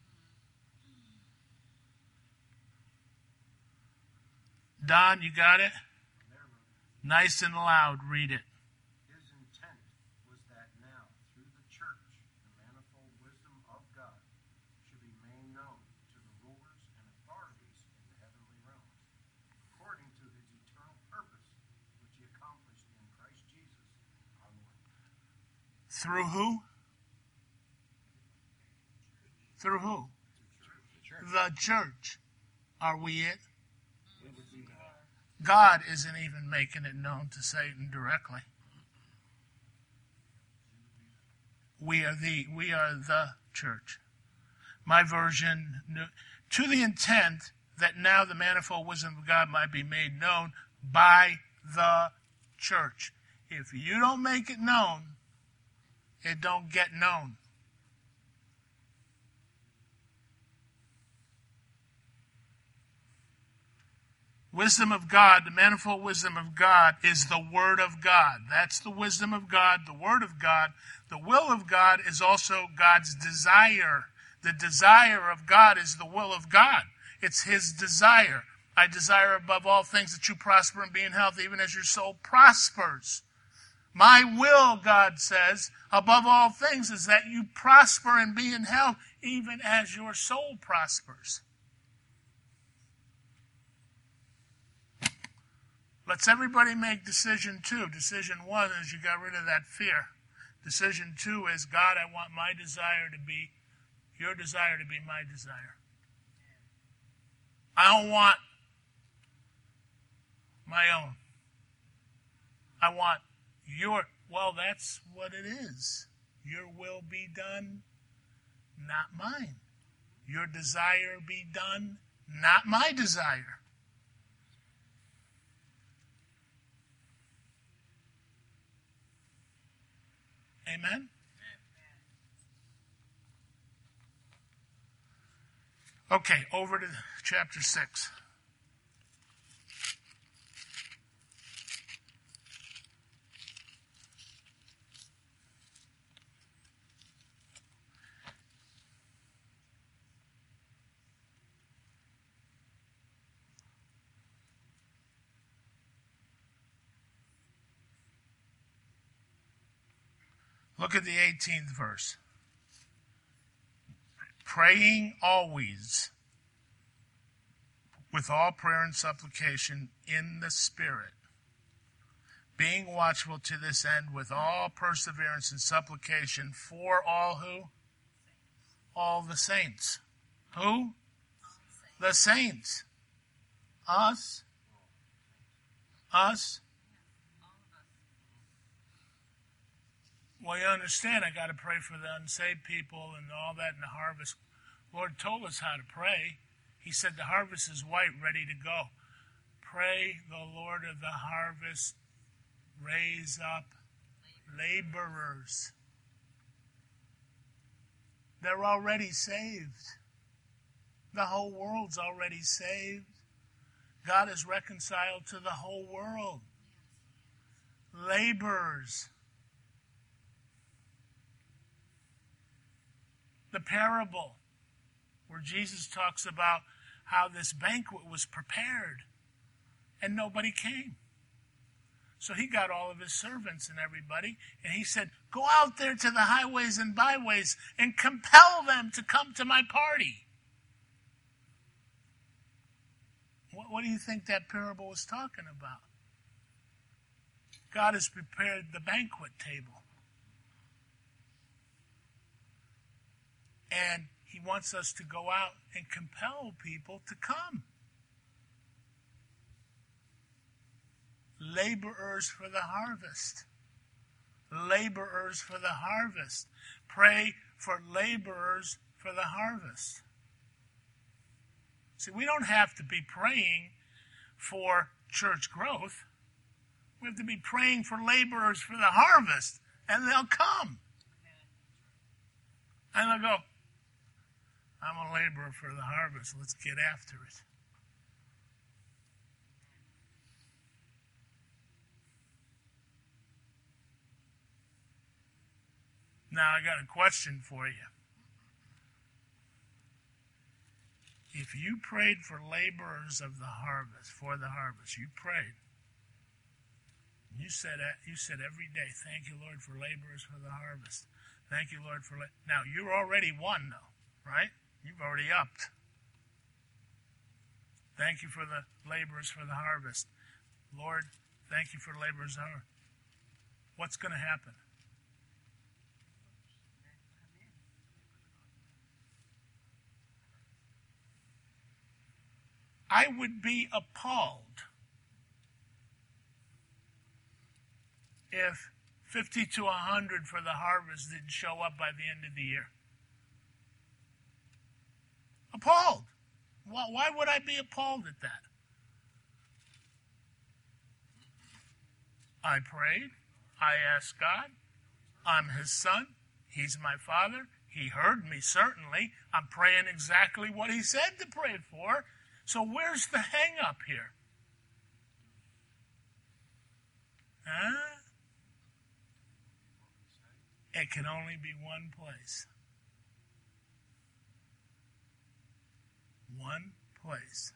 Don, you got it? Nice and loud. Read it. His intent was that now, through the church, the manifold wisdom of God should be made known to the rulers and authorities in the heavenly realms, according to his eternal purpose, which he accomplished in Christ Jesus, our Lord. Through who? Through who? The church. The church. Are we it? God isn't even making it known to Satan directly. We are the we are the church. My version, to the intent that now the manifold wisdom of God might be made known by the church. If you don't make it known, it don't get known. Wisdom of God, the manifold wisdom of God, is the Word of God. That's the wisdom of God, the Word of God. The will of God is also God's desire. The desire of God is the will of God. It's His desire. I desire above all things that you prosper and be in health, even as your soul prospers. My will, God says, above all things is that you prosper and be in health, even as your soul prospers. Let's everybody make decision two. Decision one is you got rid of that fear. Decision two is, God, I want my desire to be, your desire to be my desire. I don't want my own. I want your, well, that's what it is. Your will be done, not mine. Your desire be done, not my desire. Amen? Okay, over to chapter six. Look at the eighteenth verse. Praying always with all prayer and supplication in the Spirit, being watchful to this end with all perseverance and supplication for all who? All the saints. Who? The saints. Us. Us? All of us. Well, you understand, I got to pray for the unsaved people and all that in the harvest. Lord told us how to pray. He said the harvest is white, ready to go. Pray the Lord of the harvest, raise up laborers. They're already saved. The whole world's already saved. God is reconciled to the whole world. Laborers. The parable where Jesus talks about how this banquet was prepared and nobody came. So he got all of his servants and everybody, and he said, go out there to the highways and byways and compel them to come to my party. What, what do you think that parable was talking about? God has prepared the banquet table. And he wants us to go out and compel people to come. Laborers for the harvest. Laborers for the harvest. Pray for laborers for the harvest. See, we don't have to be praying for church growth. We have to be praying for laborers for the harvest, and they'll come. And they'll go, I'm a laborer for the harvest. Let's get after it. Now I got a question for you. If you prayed for laborers of the harvest, for the harvest, you prayed. You said you said every day, thank you, Lord, for laborers for the harvest. Thank you, Lord, for... La-. Now, you're already one, though, right? You've already upped. Thank you for the laborers for the harvest. Lord, thank you for laborers. What's going to happen? I would be appalled if fifty to one hundred for the harvest didn't show up by the end of the year. Appalled. Why would I be appalled at that? I prayed. I asked God. I'm his son. He's my father. He heard me, certainly. I'm praying exactly what he said to pray for. So where's the hang-up here? Huh? It can only be one place. One place.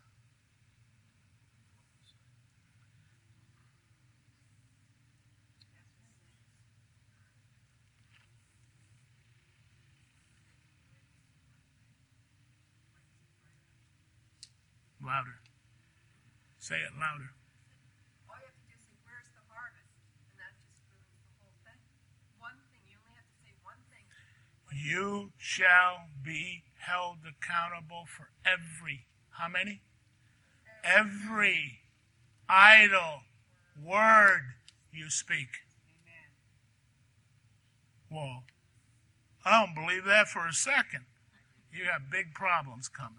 Louder. Say it louder. All you have to do is say, where's the harvest? And that just ruins the whole thing. One thing. You only have to say one thing. You shall be held accountable for every, how many? Every idle word you speak. Well, I don't believe that for a second. You have big problems coming.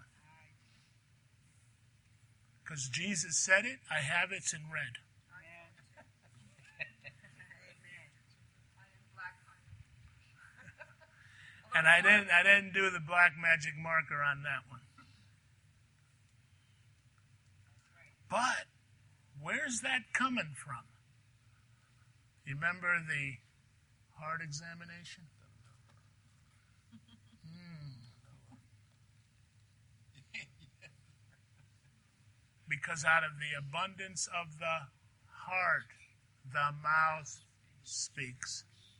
Because Jesus said it, I have it in red. And I didn't I didn't do the black magic marker on that one. But where's that coming from? You remember the heart examination? Because out of the abundance of the heart, the mouth speaks.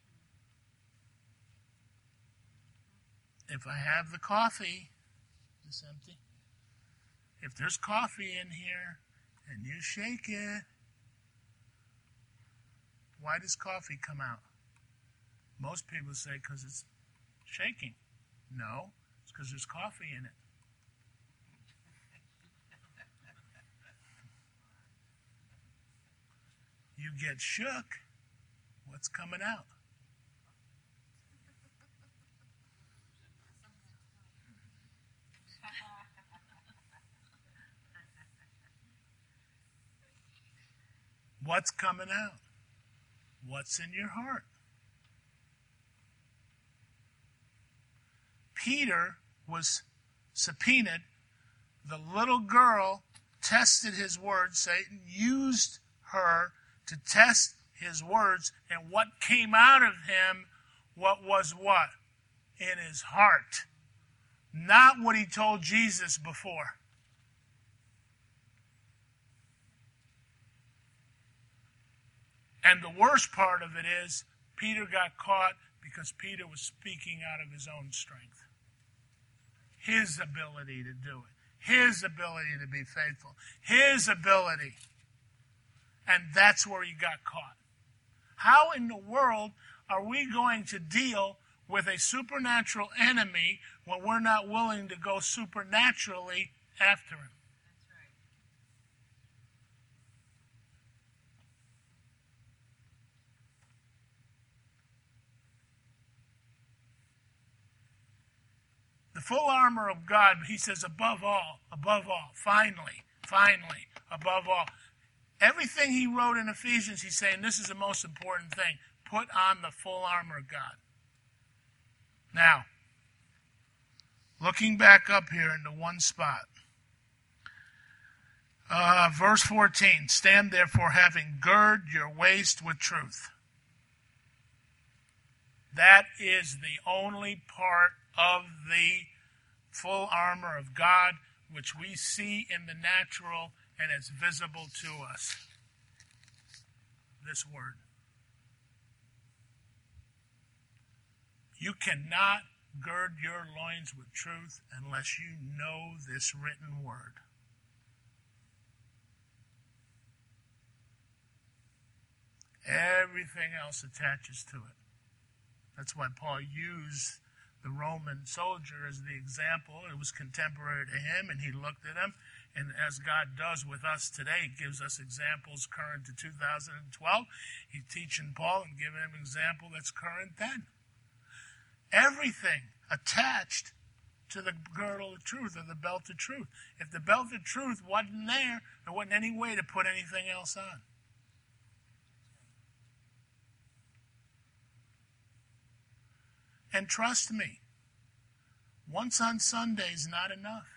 If I have the coffee, it's empty. If there's coffee in here and you shake it, why does coffee come out? Most people say because it's shaking. No, it's because there's coffee in it. you get shook, what's coming out? What's coming out? What's in your heart? Peter was subpoenaed. The little girl tested his words. Satan used her to test his words. And what came out of him, what was what? In his heart. Not what he told Jesus before. And the worst part of it is, Peter got caught because Peter was speaking out of his own strength. His ability to do it. His ability to be faithful. His ability. And that's where he got caught. How in the world are we going to deal with a supernatural enemy when we're not willing to go supernaturally after him? The full armor of God, he says, above all, above all, finally, finally, above all. Everything he wrote in Ephesians, he's saying this is the most important thing. Put on the full armor of God. Now, looking back up here into one spot. Uh, verse fourteen, stand therefore having girded your waist with truth. That is the only part of the full armor of God which we see in the natural and is visible to us. This word. You cannot gird your loins with truth unless you know this written word. Everything else attaches to it. That's why Paul used the Roman soldier as the example. It was contemporary to him, and he looked at him. And as God does with us today, he gives us examples current to two thousand twelve. He's teaching Paul and giving him an example that's current then. Everything attached to the girdle of truth or the belt of truth. If the belt of truth wasn't there, there wasn't any way to put anything else on. And trust me, once on Sunday is not enough.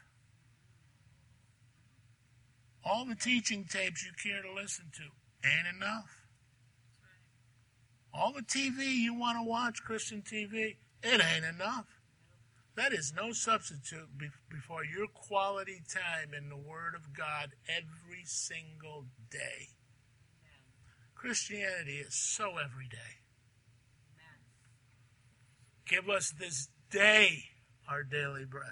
All the teaching tapes you care to listen to ain't enough. All the T V you want to watch, Christian T V, it ain't enough. That is no substitute be- before your quality time in the Word of God every single day. Amen. Christianity is so everyday. Amen. Give us this day our daily bread.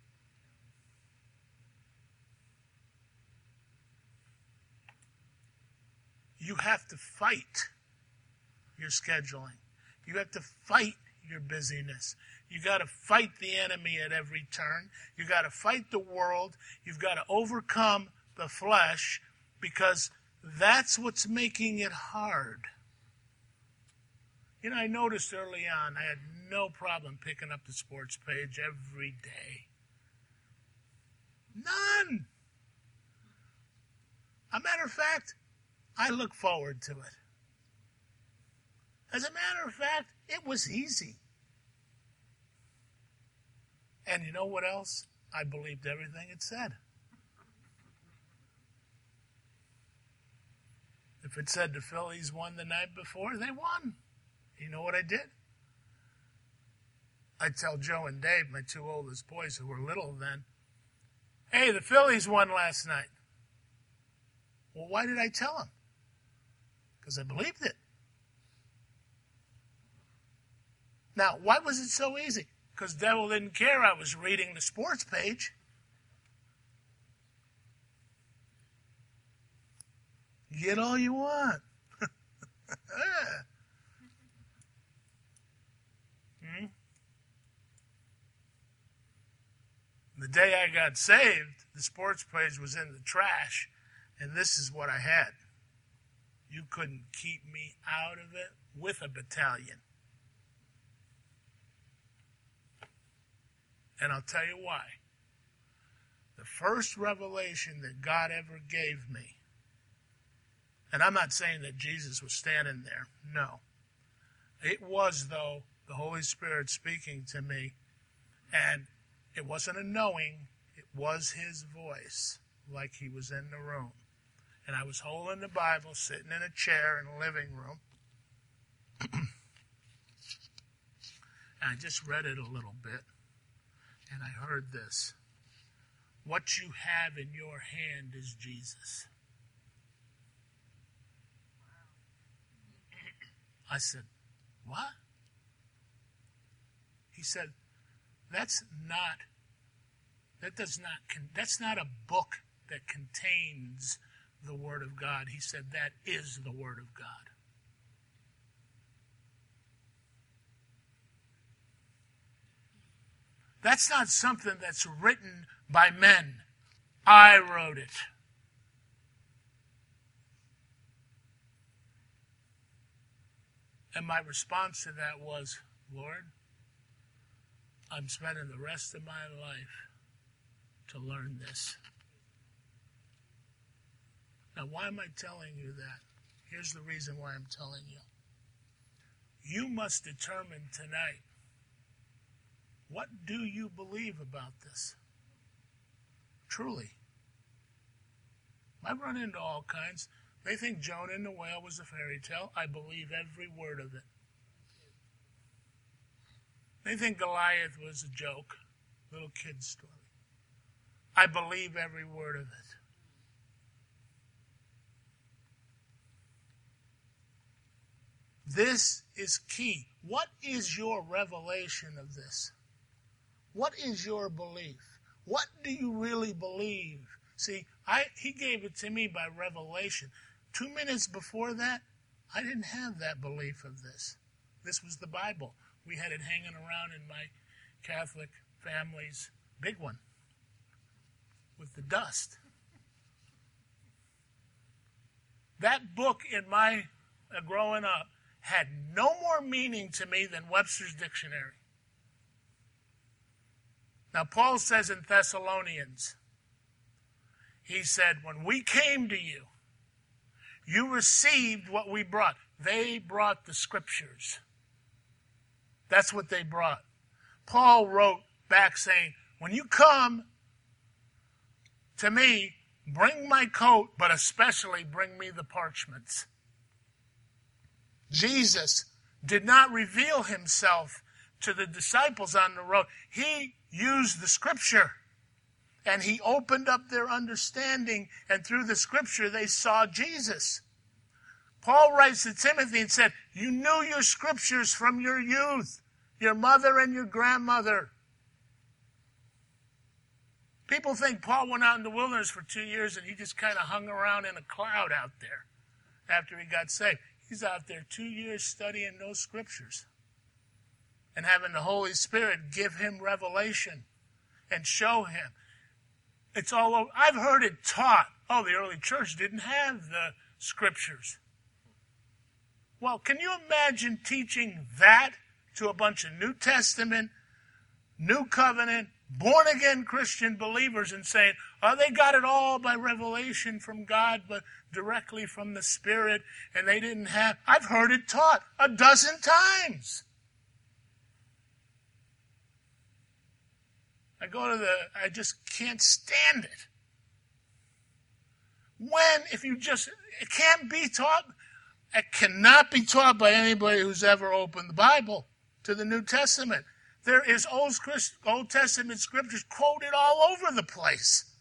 You have to fight your scheduling. You have to fight your busyness. You got to fight the enemy at every turn. You got to fight the world. You've got to overcome the flesh, because that's what's making it hard. You know, I noticed early on I had no problem picking up the sports page every day. None. As a matter of fact, I look forward to it. As a matter of fact, it was easy. And you know what else? I believed everything it said. If it said the Phillies won the night before, they won. You know what I did? I tell Joe and Dave, my two oldest boys who were little then, hey, the Phillies won last night. Well, why did I tell them? Because I believed it. Now, why was it so easy? Because devil didn't care I was reading the sports page. Get all you want. hmm? The day I got saved, the sports page was in the trash, and this is what I had. you couldn't keep me out of it with a battalion. And I'll tell you why. The first revelation that God ever gave me, and I'm not saying that Jesus was standing there, no. It was, though, the Holy Spirit speaking to me, and it wasn't a knowing, it was his voice, like he was in the room. And I was holding the Bible, sitting in a chair in the living room, and I just read it a little bit, and I heard this. What you have in your hand is Jesus. I said, what? He said, that's not, that does not, that's not a book that contains the Word of God. He said, that is the Word of God. That's not something that's written by men. I wrote it. And my response to that was, Lord, I'm spending the rest of my life to learn this. Now, why am I telling you that? Here's the reason why I'm telling you. You must determine tonight, what do you believe about this? Truly. I run into all kinds. They think Jonah and the whale was a fairy tale. I believe every word of it. They think Goliath was a joke, little kid's story. I believe every word of it. This is key. What is your revelation of this? What is your belief? What do you really believe? See, I he gave it to me by revelation. Two minutes before that, I didn't have that belief of this. This was the Bible. We had it hanging around in my Catholic family's big one with the dust. That book in my uh, growing up had no more meaning to me than Webster's Dictionary. Now, Paul says in Thessalonians, he said, when we came to you, you received what we brought. They brought the scriptures. That's what they brought. Paul wrote back saying, when you come to me, bring my coat, but especially bring me the parchments. Jesus did not reveal himself to the disciples on the road. He used the scripture, and he opened up their understanding, and through the scripture they saw Jesus. Paul writes to Timothy and said, you knew your scriptures from your youth, your mother and your grandmother. People think Paul went out in the wilderness for two years and he just kind of hung around in a cloud out there after he got saved. He's out there two years studying those scriptures and having the Holy Spirit give him revelation and show him. It's all over. I've heard it taught. Oh, the early church didn't have the scriptures. Well, can you imagine teaching that to a bunch of New Testament, New Covenant, born-again Christian believers and saying, oh, they got it all by revelation from God, but directly from the Spirit, and they didn't have... I've heard it taught a dozen times. I go to the... I just can't stand it. When, if you just... It can't be taught... It cannot be taught by anybody who's ever opened the Bible to the New Testament. There is Old, Old Testament scriptures quoted all over the place.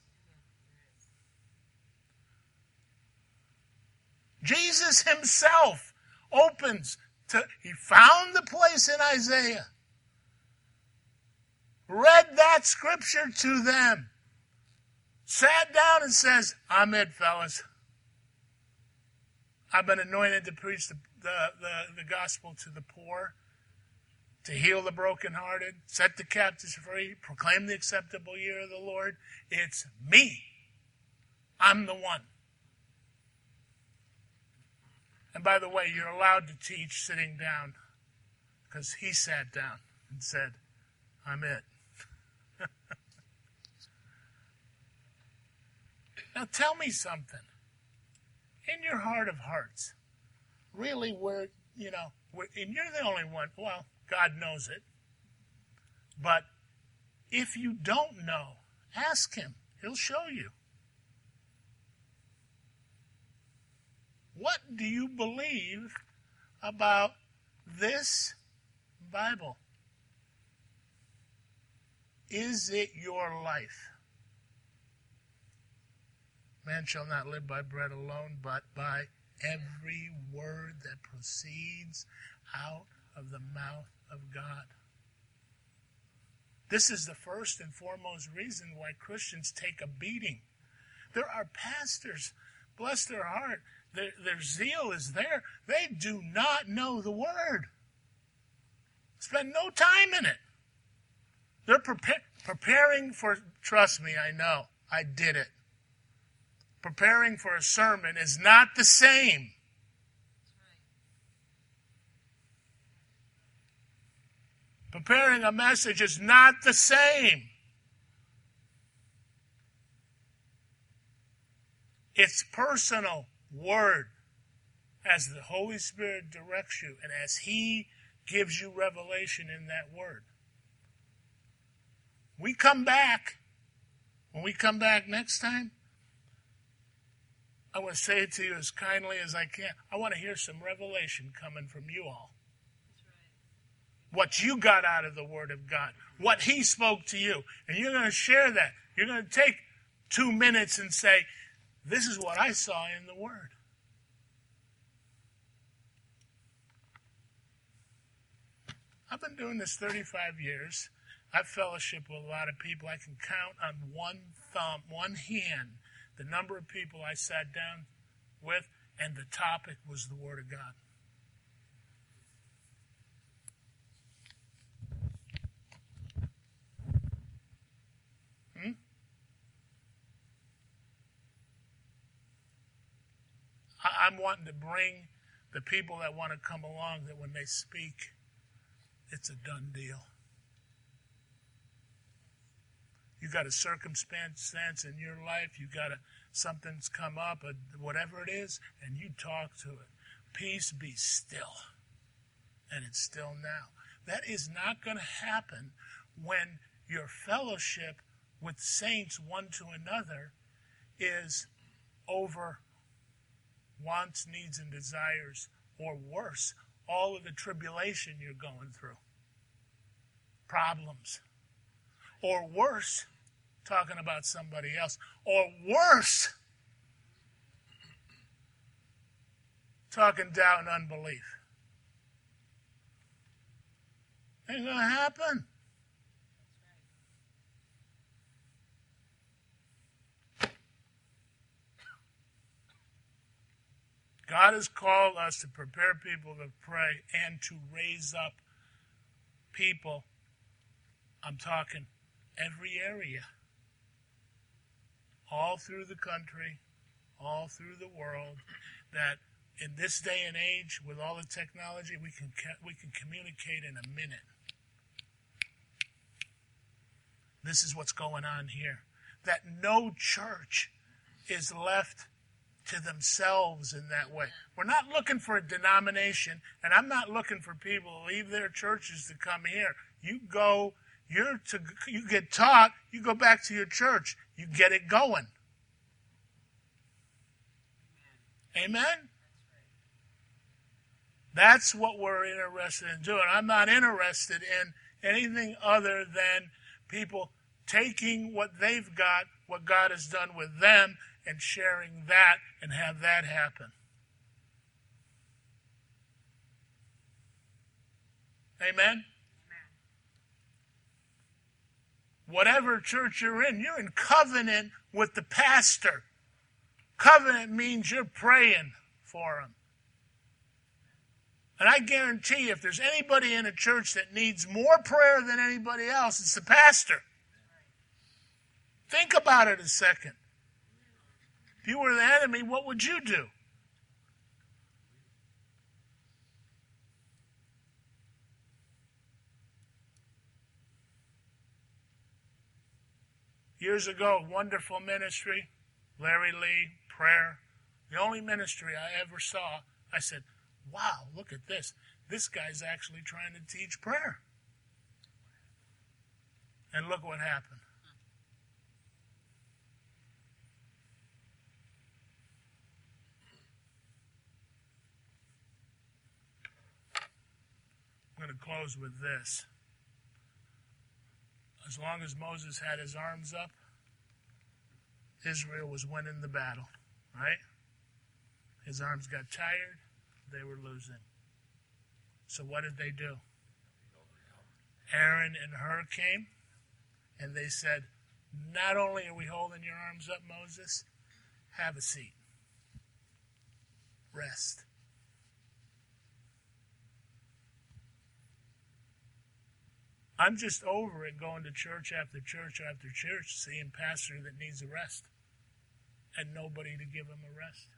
Jesus himself opens to, he found the place in Isaiah, read that scripture to them, sat down and says, I'm it, fellas. I've been anointed to preach the, the, the, the gospel to the poor, to heal the brokenhearted, set the captives free, proclaim the acceptable year of the Lord. It's me. I'm the one. And by the way, you're allowed to teach sitting down, because he sat down and said, I'm it. Now tell me something. In your heart of hearts, really where, you know, where, and you're the only one, well, God knows it. But if you don't know, ask him. He'll show you. What do you believe about this Bible? Is it your life? Man shall not live by bread alone, but by every word that proceeds out of the mouth of God. This is the first and foremost reason why Christians take a beating. There are pastors, bless their heart, their, their zeal is there. They do not know the Word. Spend no time in it. They're prepa- preparing for, trust me, I know, I did it. Preparing for a sermon is not the same. Preparing a message is not the same. It's personal word as the Holy Spirit directs you and as He gives you revelation in that word. We come back. When we come back next time, I want to say it to you as kindly as I can. I want to hear some revelation coming from you all. What you got out of the Word of God. What He spoke to you. And you're going to share that. You're going to take two minutes and say, this is what I saw in the Word. I've been doing this thirty-five years. I've fellowshiped with a lot of people. I can count on one thumb, one hand, the number of people I sat down with, and the topic was the Word of God. Hmm? I- I'm wanting to bring the people that want to come along that when they speak, it's a done deal. You got a circumstance in your life, you got a, something's come up, a, whatever it is, and you talk to it. Peace be still. And it's still now. That is not going to happen when your fellowship with saints one to another is over wants, needs, and desires, or worse, all of the tribulation you're going through. Problems. Or worse, talking about somebody else. Or worse, talking doubt and unbelief. Ain't going to happen. God has called us to prepare people to pray and to raise up people. I'm talking every area. All through the country, all through the world, that in this day and age, with all the technology, we can we can communicate in a minute. This is what's going on here. That no church is left to themselves in that way. We're not looking for a denomination, and I'm not looking for people to leave their churches to come here. You go, you're to, you get taught, you go back to your church, you get it going. Amen? That's what we're interested in doing. I'm not interested in anything other than people taking what they've got, what God has done with them, and sharing that and have that happen. Amen? Whatever church you're in, you're in covenant with the pastor. Covenant means you're praying for him. And I guarantee you, if there's anybody in a church that needs more prayer than anybody else, it's the pastor. Think about it a second. If you were the enemy, what would you do? Years ago, wonderful ministry, Larry Lee, prayer. The only ministry I ever saw, I said, wow, look at this. This guy's actually trying to teach prayer. And look what happened. I'm going to close with this. As long as Moses had his arms up, Israel was winning the battle, right? His arms got tired, they were losing. So what did they do? Aaron and Hur came, and they said, not only are we holding your arms up, Moses, have a seat. Rest. I'm just over it going to church after church after church, seeing pastor that needs a rest and nobody to give him a rest.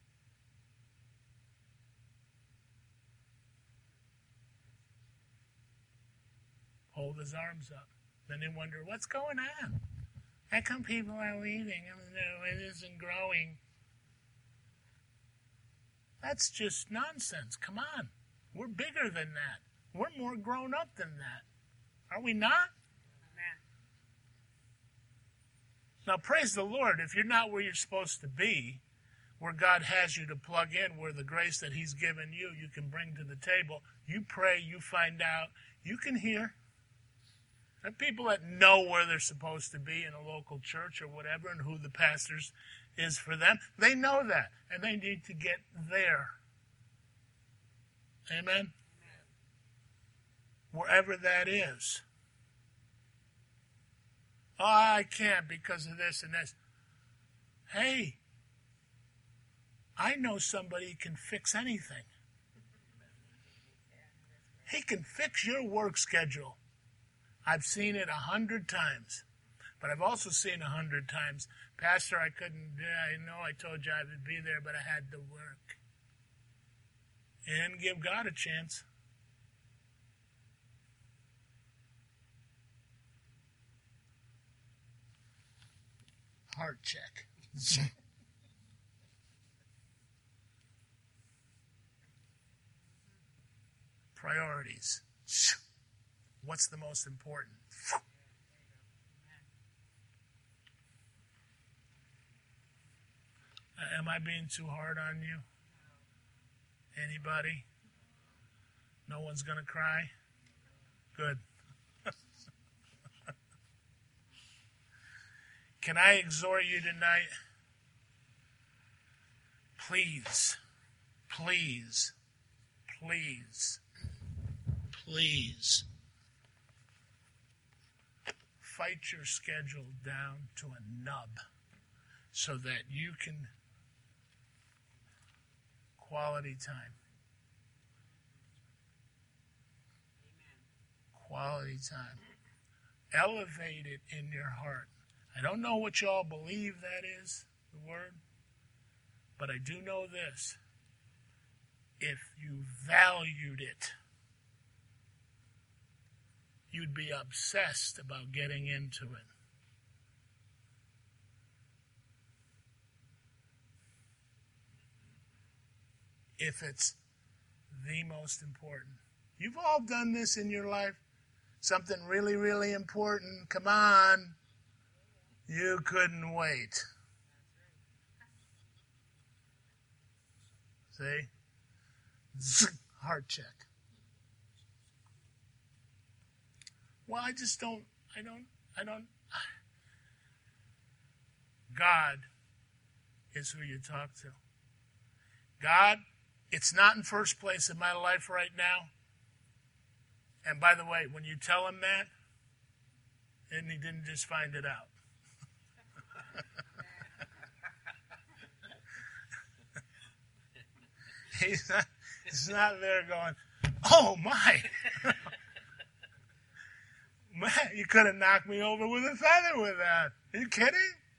Hold his arms up. Then they wonder, what's going on? How come people are leaving? It isn't growing. That's just nonsense. Come on. We're bigger than that. We're more grown up than that. Are we not? Amen. Now, praise the Lord. If you're not where you're supposed to be, where God has you to plug in, where the grace that he's given you, you can bring to the table. You pray, you find out, you can hear. There are people that know where they're supposed to be in a local church or whatever and who the pastors is for them. They know that, and they need to get there. Amen? Wherever that is. Oh, I can't because of this and this. Hey, I know somebody who can fix anything. He can fix your work schedule. I've seen it a hundred times. But I've also seen a hundred times, Pastor, I couldn't, I know I told you I would be there, but I had to work. And give God a chance. Heart check. Priorities. What's the most important? Am I being too hard on you? Anybody? No one's going to cry? Good. Can I exhort you tonight? Please, please, please, please fight your schedule down to a nub so that you can quality time. Amen. Quality time. Elevate it in your heart. I don't know what y'all believe that is, the word, but I do know this. If you valued it, you'd be obsessed about getting into it. If it's the most important. You've all done this in your life. Something really, really important. Come on. You couldn't wait. See? Heart check. Well, I just don't, I don't, I don't. God is who you talk to. God, it's not in first place in my life right now. And by the way, when you tell him that, and he didn't just find it out. he's, not, he's not there going, oh my. Man, you could have knocked me over with a feather with that. Are you kidding?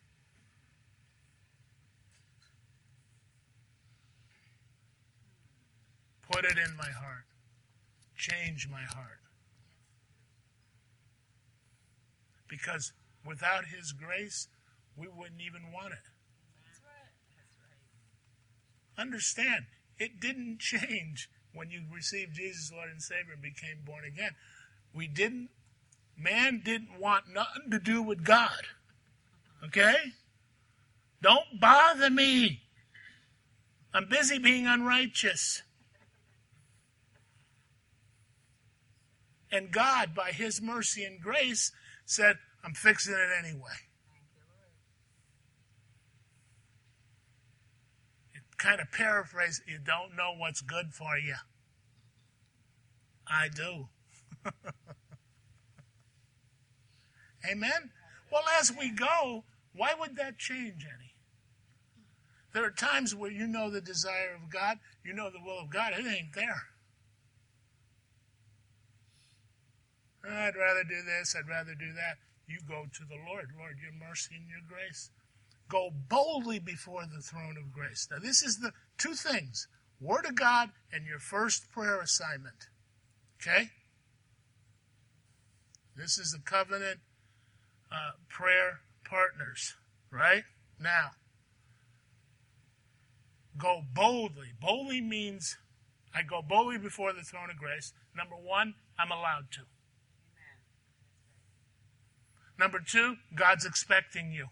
Put it in my heart. Change my heart. Because Without his grace, we wouldn't even want it. That's right. That's right. Understand, it didn't change when you received Jesus, Lord and Savior, and became born again. We didn't, man didn't want nothing to do with God. Okay? Don't bother me. I'm busy being unrighteous. And God, by his mercy and grace, said, I'm fixing it anyway. Thank you, Lord. It kind of paraphrase, you don't know what's good for you. I do. Amen? Well, as we go, why would that change any? There are times where you know the desire of God, you know the will of God, it ain't there. I'd rather do this, I'd rather do that. You go to the Lord. Lord, your mercy and your grace. Go boldly before the throne of grace. Now, this is the two things. Word of God and your first prayer assignment. Okay? This is the covenant uh, prayer partners. Right? Now, go boldly. Boldly means I go boldly before the throne of grace. Number one, I'm allowed to. Number two, God's expecting you.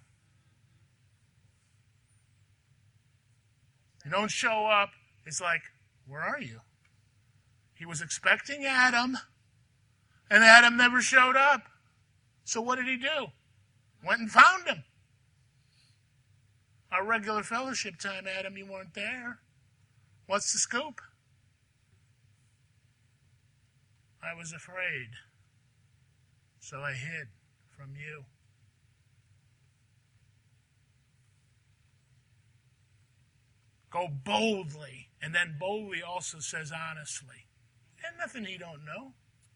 You don't show up. It's like, where are you? He was expecting Adam, and Adam never showed up. So what did he do? Went and found him. Our regular fellowship time, Adam, you weren't there. What's the scoop? I was afraid, so I hid from you. Go boldly. And then boldly also says honestly. And nothing he don't know.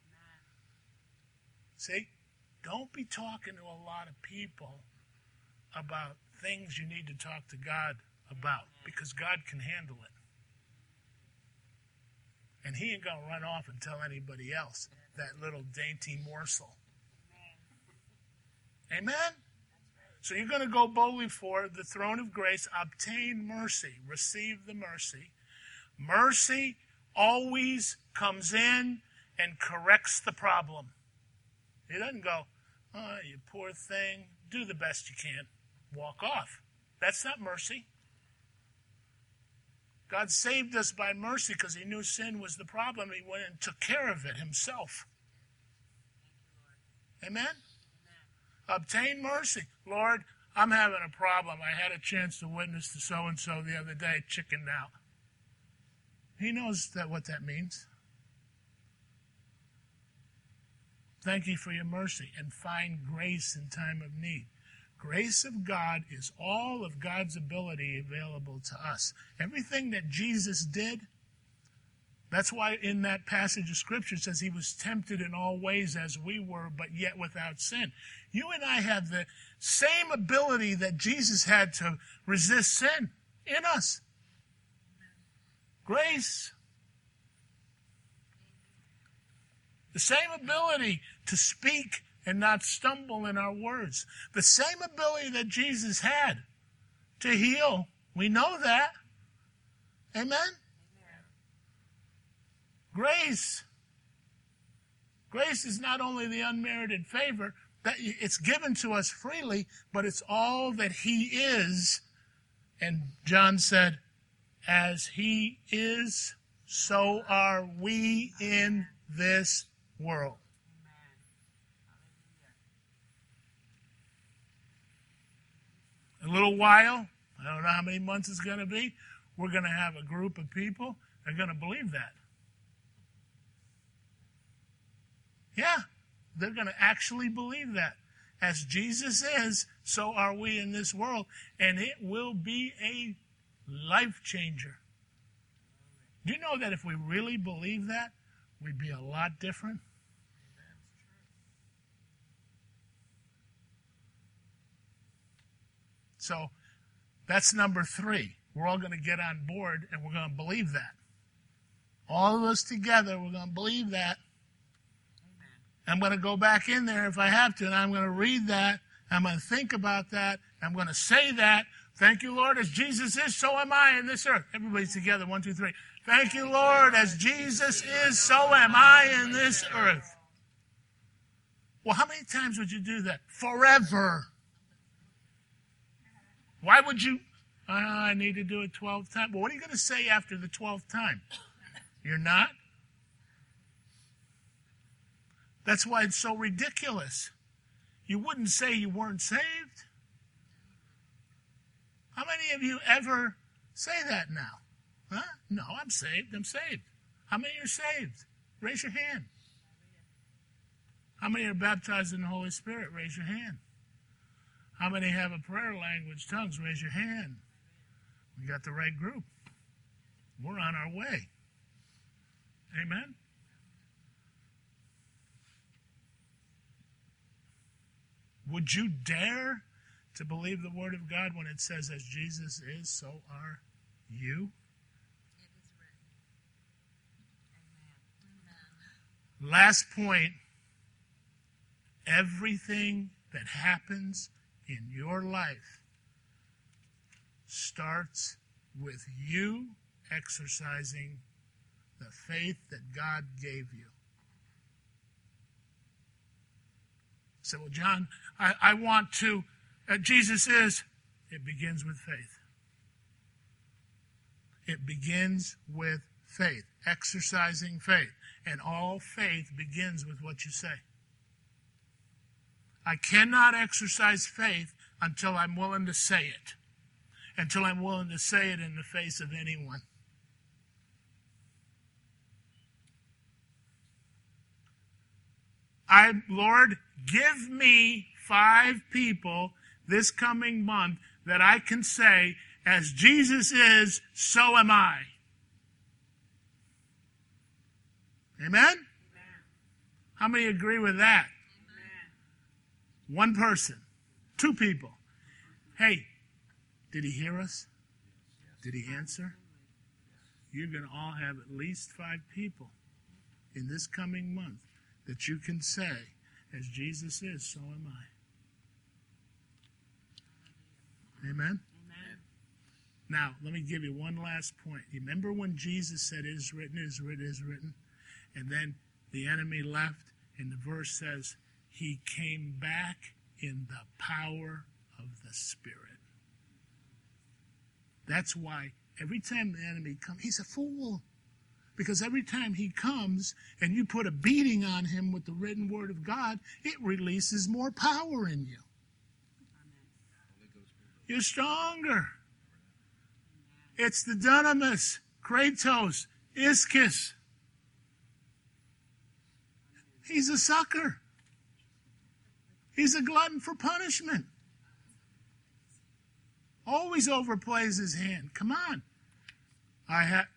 See, don't be talking to a lot of people about things you need to talk to God about, because God can handle it. And he ain't going to run off and tell anybody else that little dainty morsel. Amen? So you're going to go boldly for the throne of grace, obtain mercy, receive the mercy. Mercy always comes in and corrects the problem. It doesn't go, oh, you poor thing, do the best you can, walk off. That's not mercy. God saved us by mercy because he knew sin was the problem. He went and took care of it himself. Amen? Obtain mercy. Lord, I'm having a problem. I had a chance to witness to so-and-so the other day, chickened out. He knows that what that means. Thank you for your mercy, and find grace in time of need. Grace of God is all of God's ability available to us. Everything that Jesus did, that's why in that passage of Scripture it says he was tempted in all ways as we were, but yet without sin. You and I have the same ability that Jesus had to resist sin in us. Grace. The same ability to speak and not stumble in our words. The same ability that Jesus had to heal. We know that. Amen? Grace. Grace is not only the unmerited favor, that it's given to us freely, but it's all that he is. And John said, as he is, so are we in this world. A little while, I don't know how many months it's going to be, we're going to have a group of people that are going to believe that. Yeah, they're going to actually believe that. As Jesus is, so are we in this world. And it will be a life changer. Do you know that if we really believe that, we'd be a lot different? So that's number three. We're all going to get on board and we're going to believe that. All of us together, we're going to believe that. I'm going to go back in there if I have to, and I'm going to read that, I'm going to think about that. I'm going to say that. Thank you, Lord, as Jesus is, so am I in this earth. Everybody's together. One, two, three. Thank you, Lord, as Jesus is, so am I in this earth. Well, how many times would you do that? Forever. Why would you? Oh, I need to do it twelve times. Well, what are you going to say after the twelfth time? You're not? That's why it's so ridiculous. You wouldn't say you weren't saved. How many of you ever say that now? Huh? No, I'm saved. I'm saved. How many are saved? Raise your hand. How many are baptized in the Holy Spirit? Raise your hand. How many have a prayer language, tongues? Raise your hand. We got the right group. We're on our way. Amen? Would you dare to believe the Word of God when it says, as Jesus is, so are you? It is written. Amen. Last point. Everything that happens in your life starts with you exercising the faith that God gave you. So, well, John, I, I want to, uh, Jesus is, it begins with faith. It begins with faith, exercising faith. And all faith begins with what you say. I cannot exercise faith until I'm willing to say it, until I'm willing to say it in the face of anyone. I, Lord, give me five people this coming month that I can say, as Jesus is, so am I. Amen? Amen. How many agree with that? Amen. One person. Two people. Hey, did he hear us? Did he answer? You're going to all have at least five people in this coming month that you can say, as Jesus is, so am I. Amen? Amen. Now, let me give you one last point. You remember when Jesus said, it is written, it is written, it is written? And then the enemy left, and the verse says, he came back in the power of the Spirit. That's why every time the enemy comes, he's a fool. Because every time he comes and you put a beating on him with the written word of God, it releases more power in you. You're stronger. It's the dunamis, kratos, ischus. He's a sucker. He's a glutton for punishment. Always overplays his hand. Come on. I have...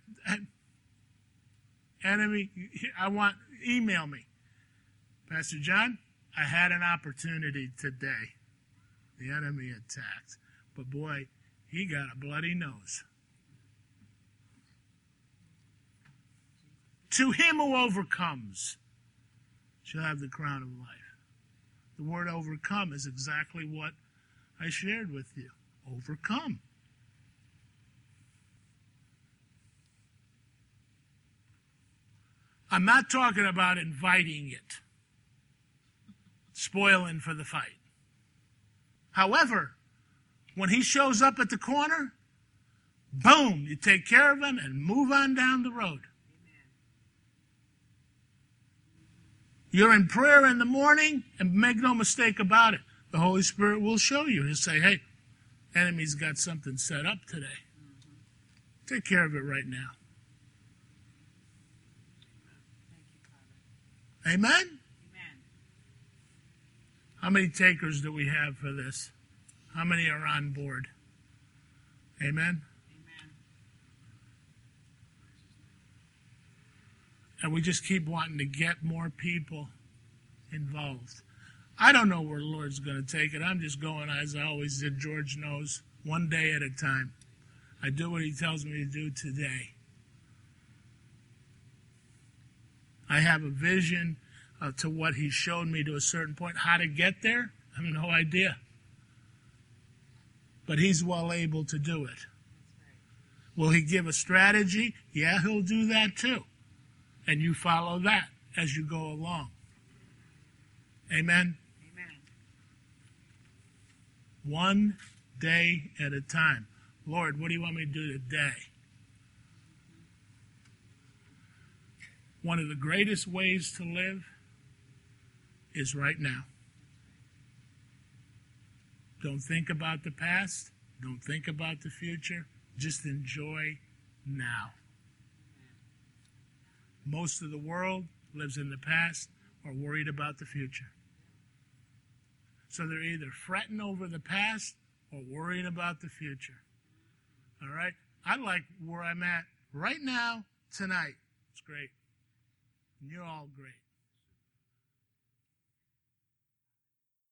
Enemy, I want, email me. Pastor John, I had an opportunity today. The enemy attacked. But boy, he got a bloody nose. To him who overcomes shall have the crown of life. The word overcome is exactly what I shared with you. Overcome. I'm not talking about inviting it, spoiling for the fight. However, when he shows up at the corner, boom, you take care of him and move on down the road. You're in prayer in the morning, and make no mistake about it, the Holy Spirit will show you. He'll say, hey, enemy's got something set up today. Take care of it right now. Amen? Amen. How many takers do we have for this? How many are on board? Amen? Amen. And we just keep wanting to get more people involved. I don't know where the Lord's going to take it. I'm just going, as I always did, George knows, one day at a time. I do what he tells me to do today. I have a vision uh, to what he showed me to a certain point. How to get there, I have no idea. But he's well able to do it. Will he give a strategy? Yeah, he'll do that too. And you follow that as you go along. Amen? Amen. One day at a time. Lord, what do you want me to do today? One of the greatest ways to live is right now. Don't think about the past. Don't think about the future. Just enjoy now. Most of the world lives in the past or worried about the future. So they're either fretting over the past or worrying about the future. All right? I like where I'm at right now, tonight. It's great. And you're all great.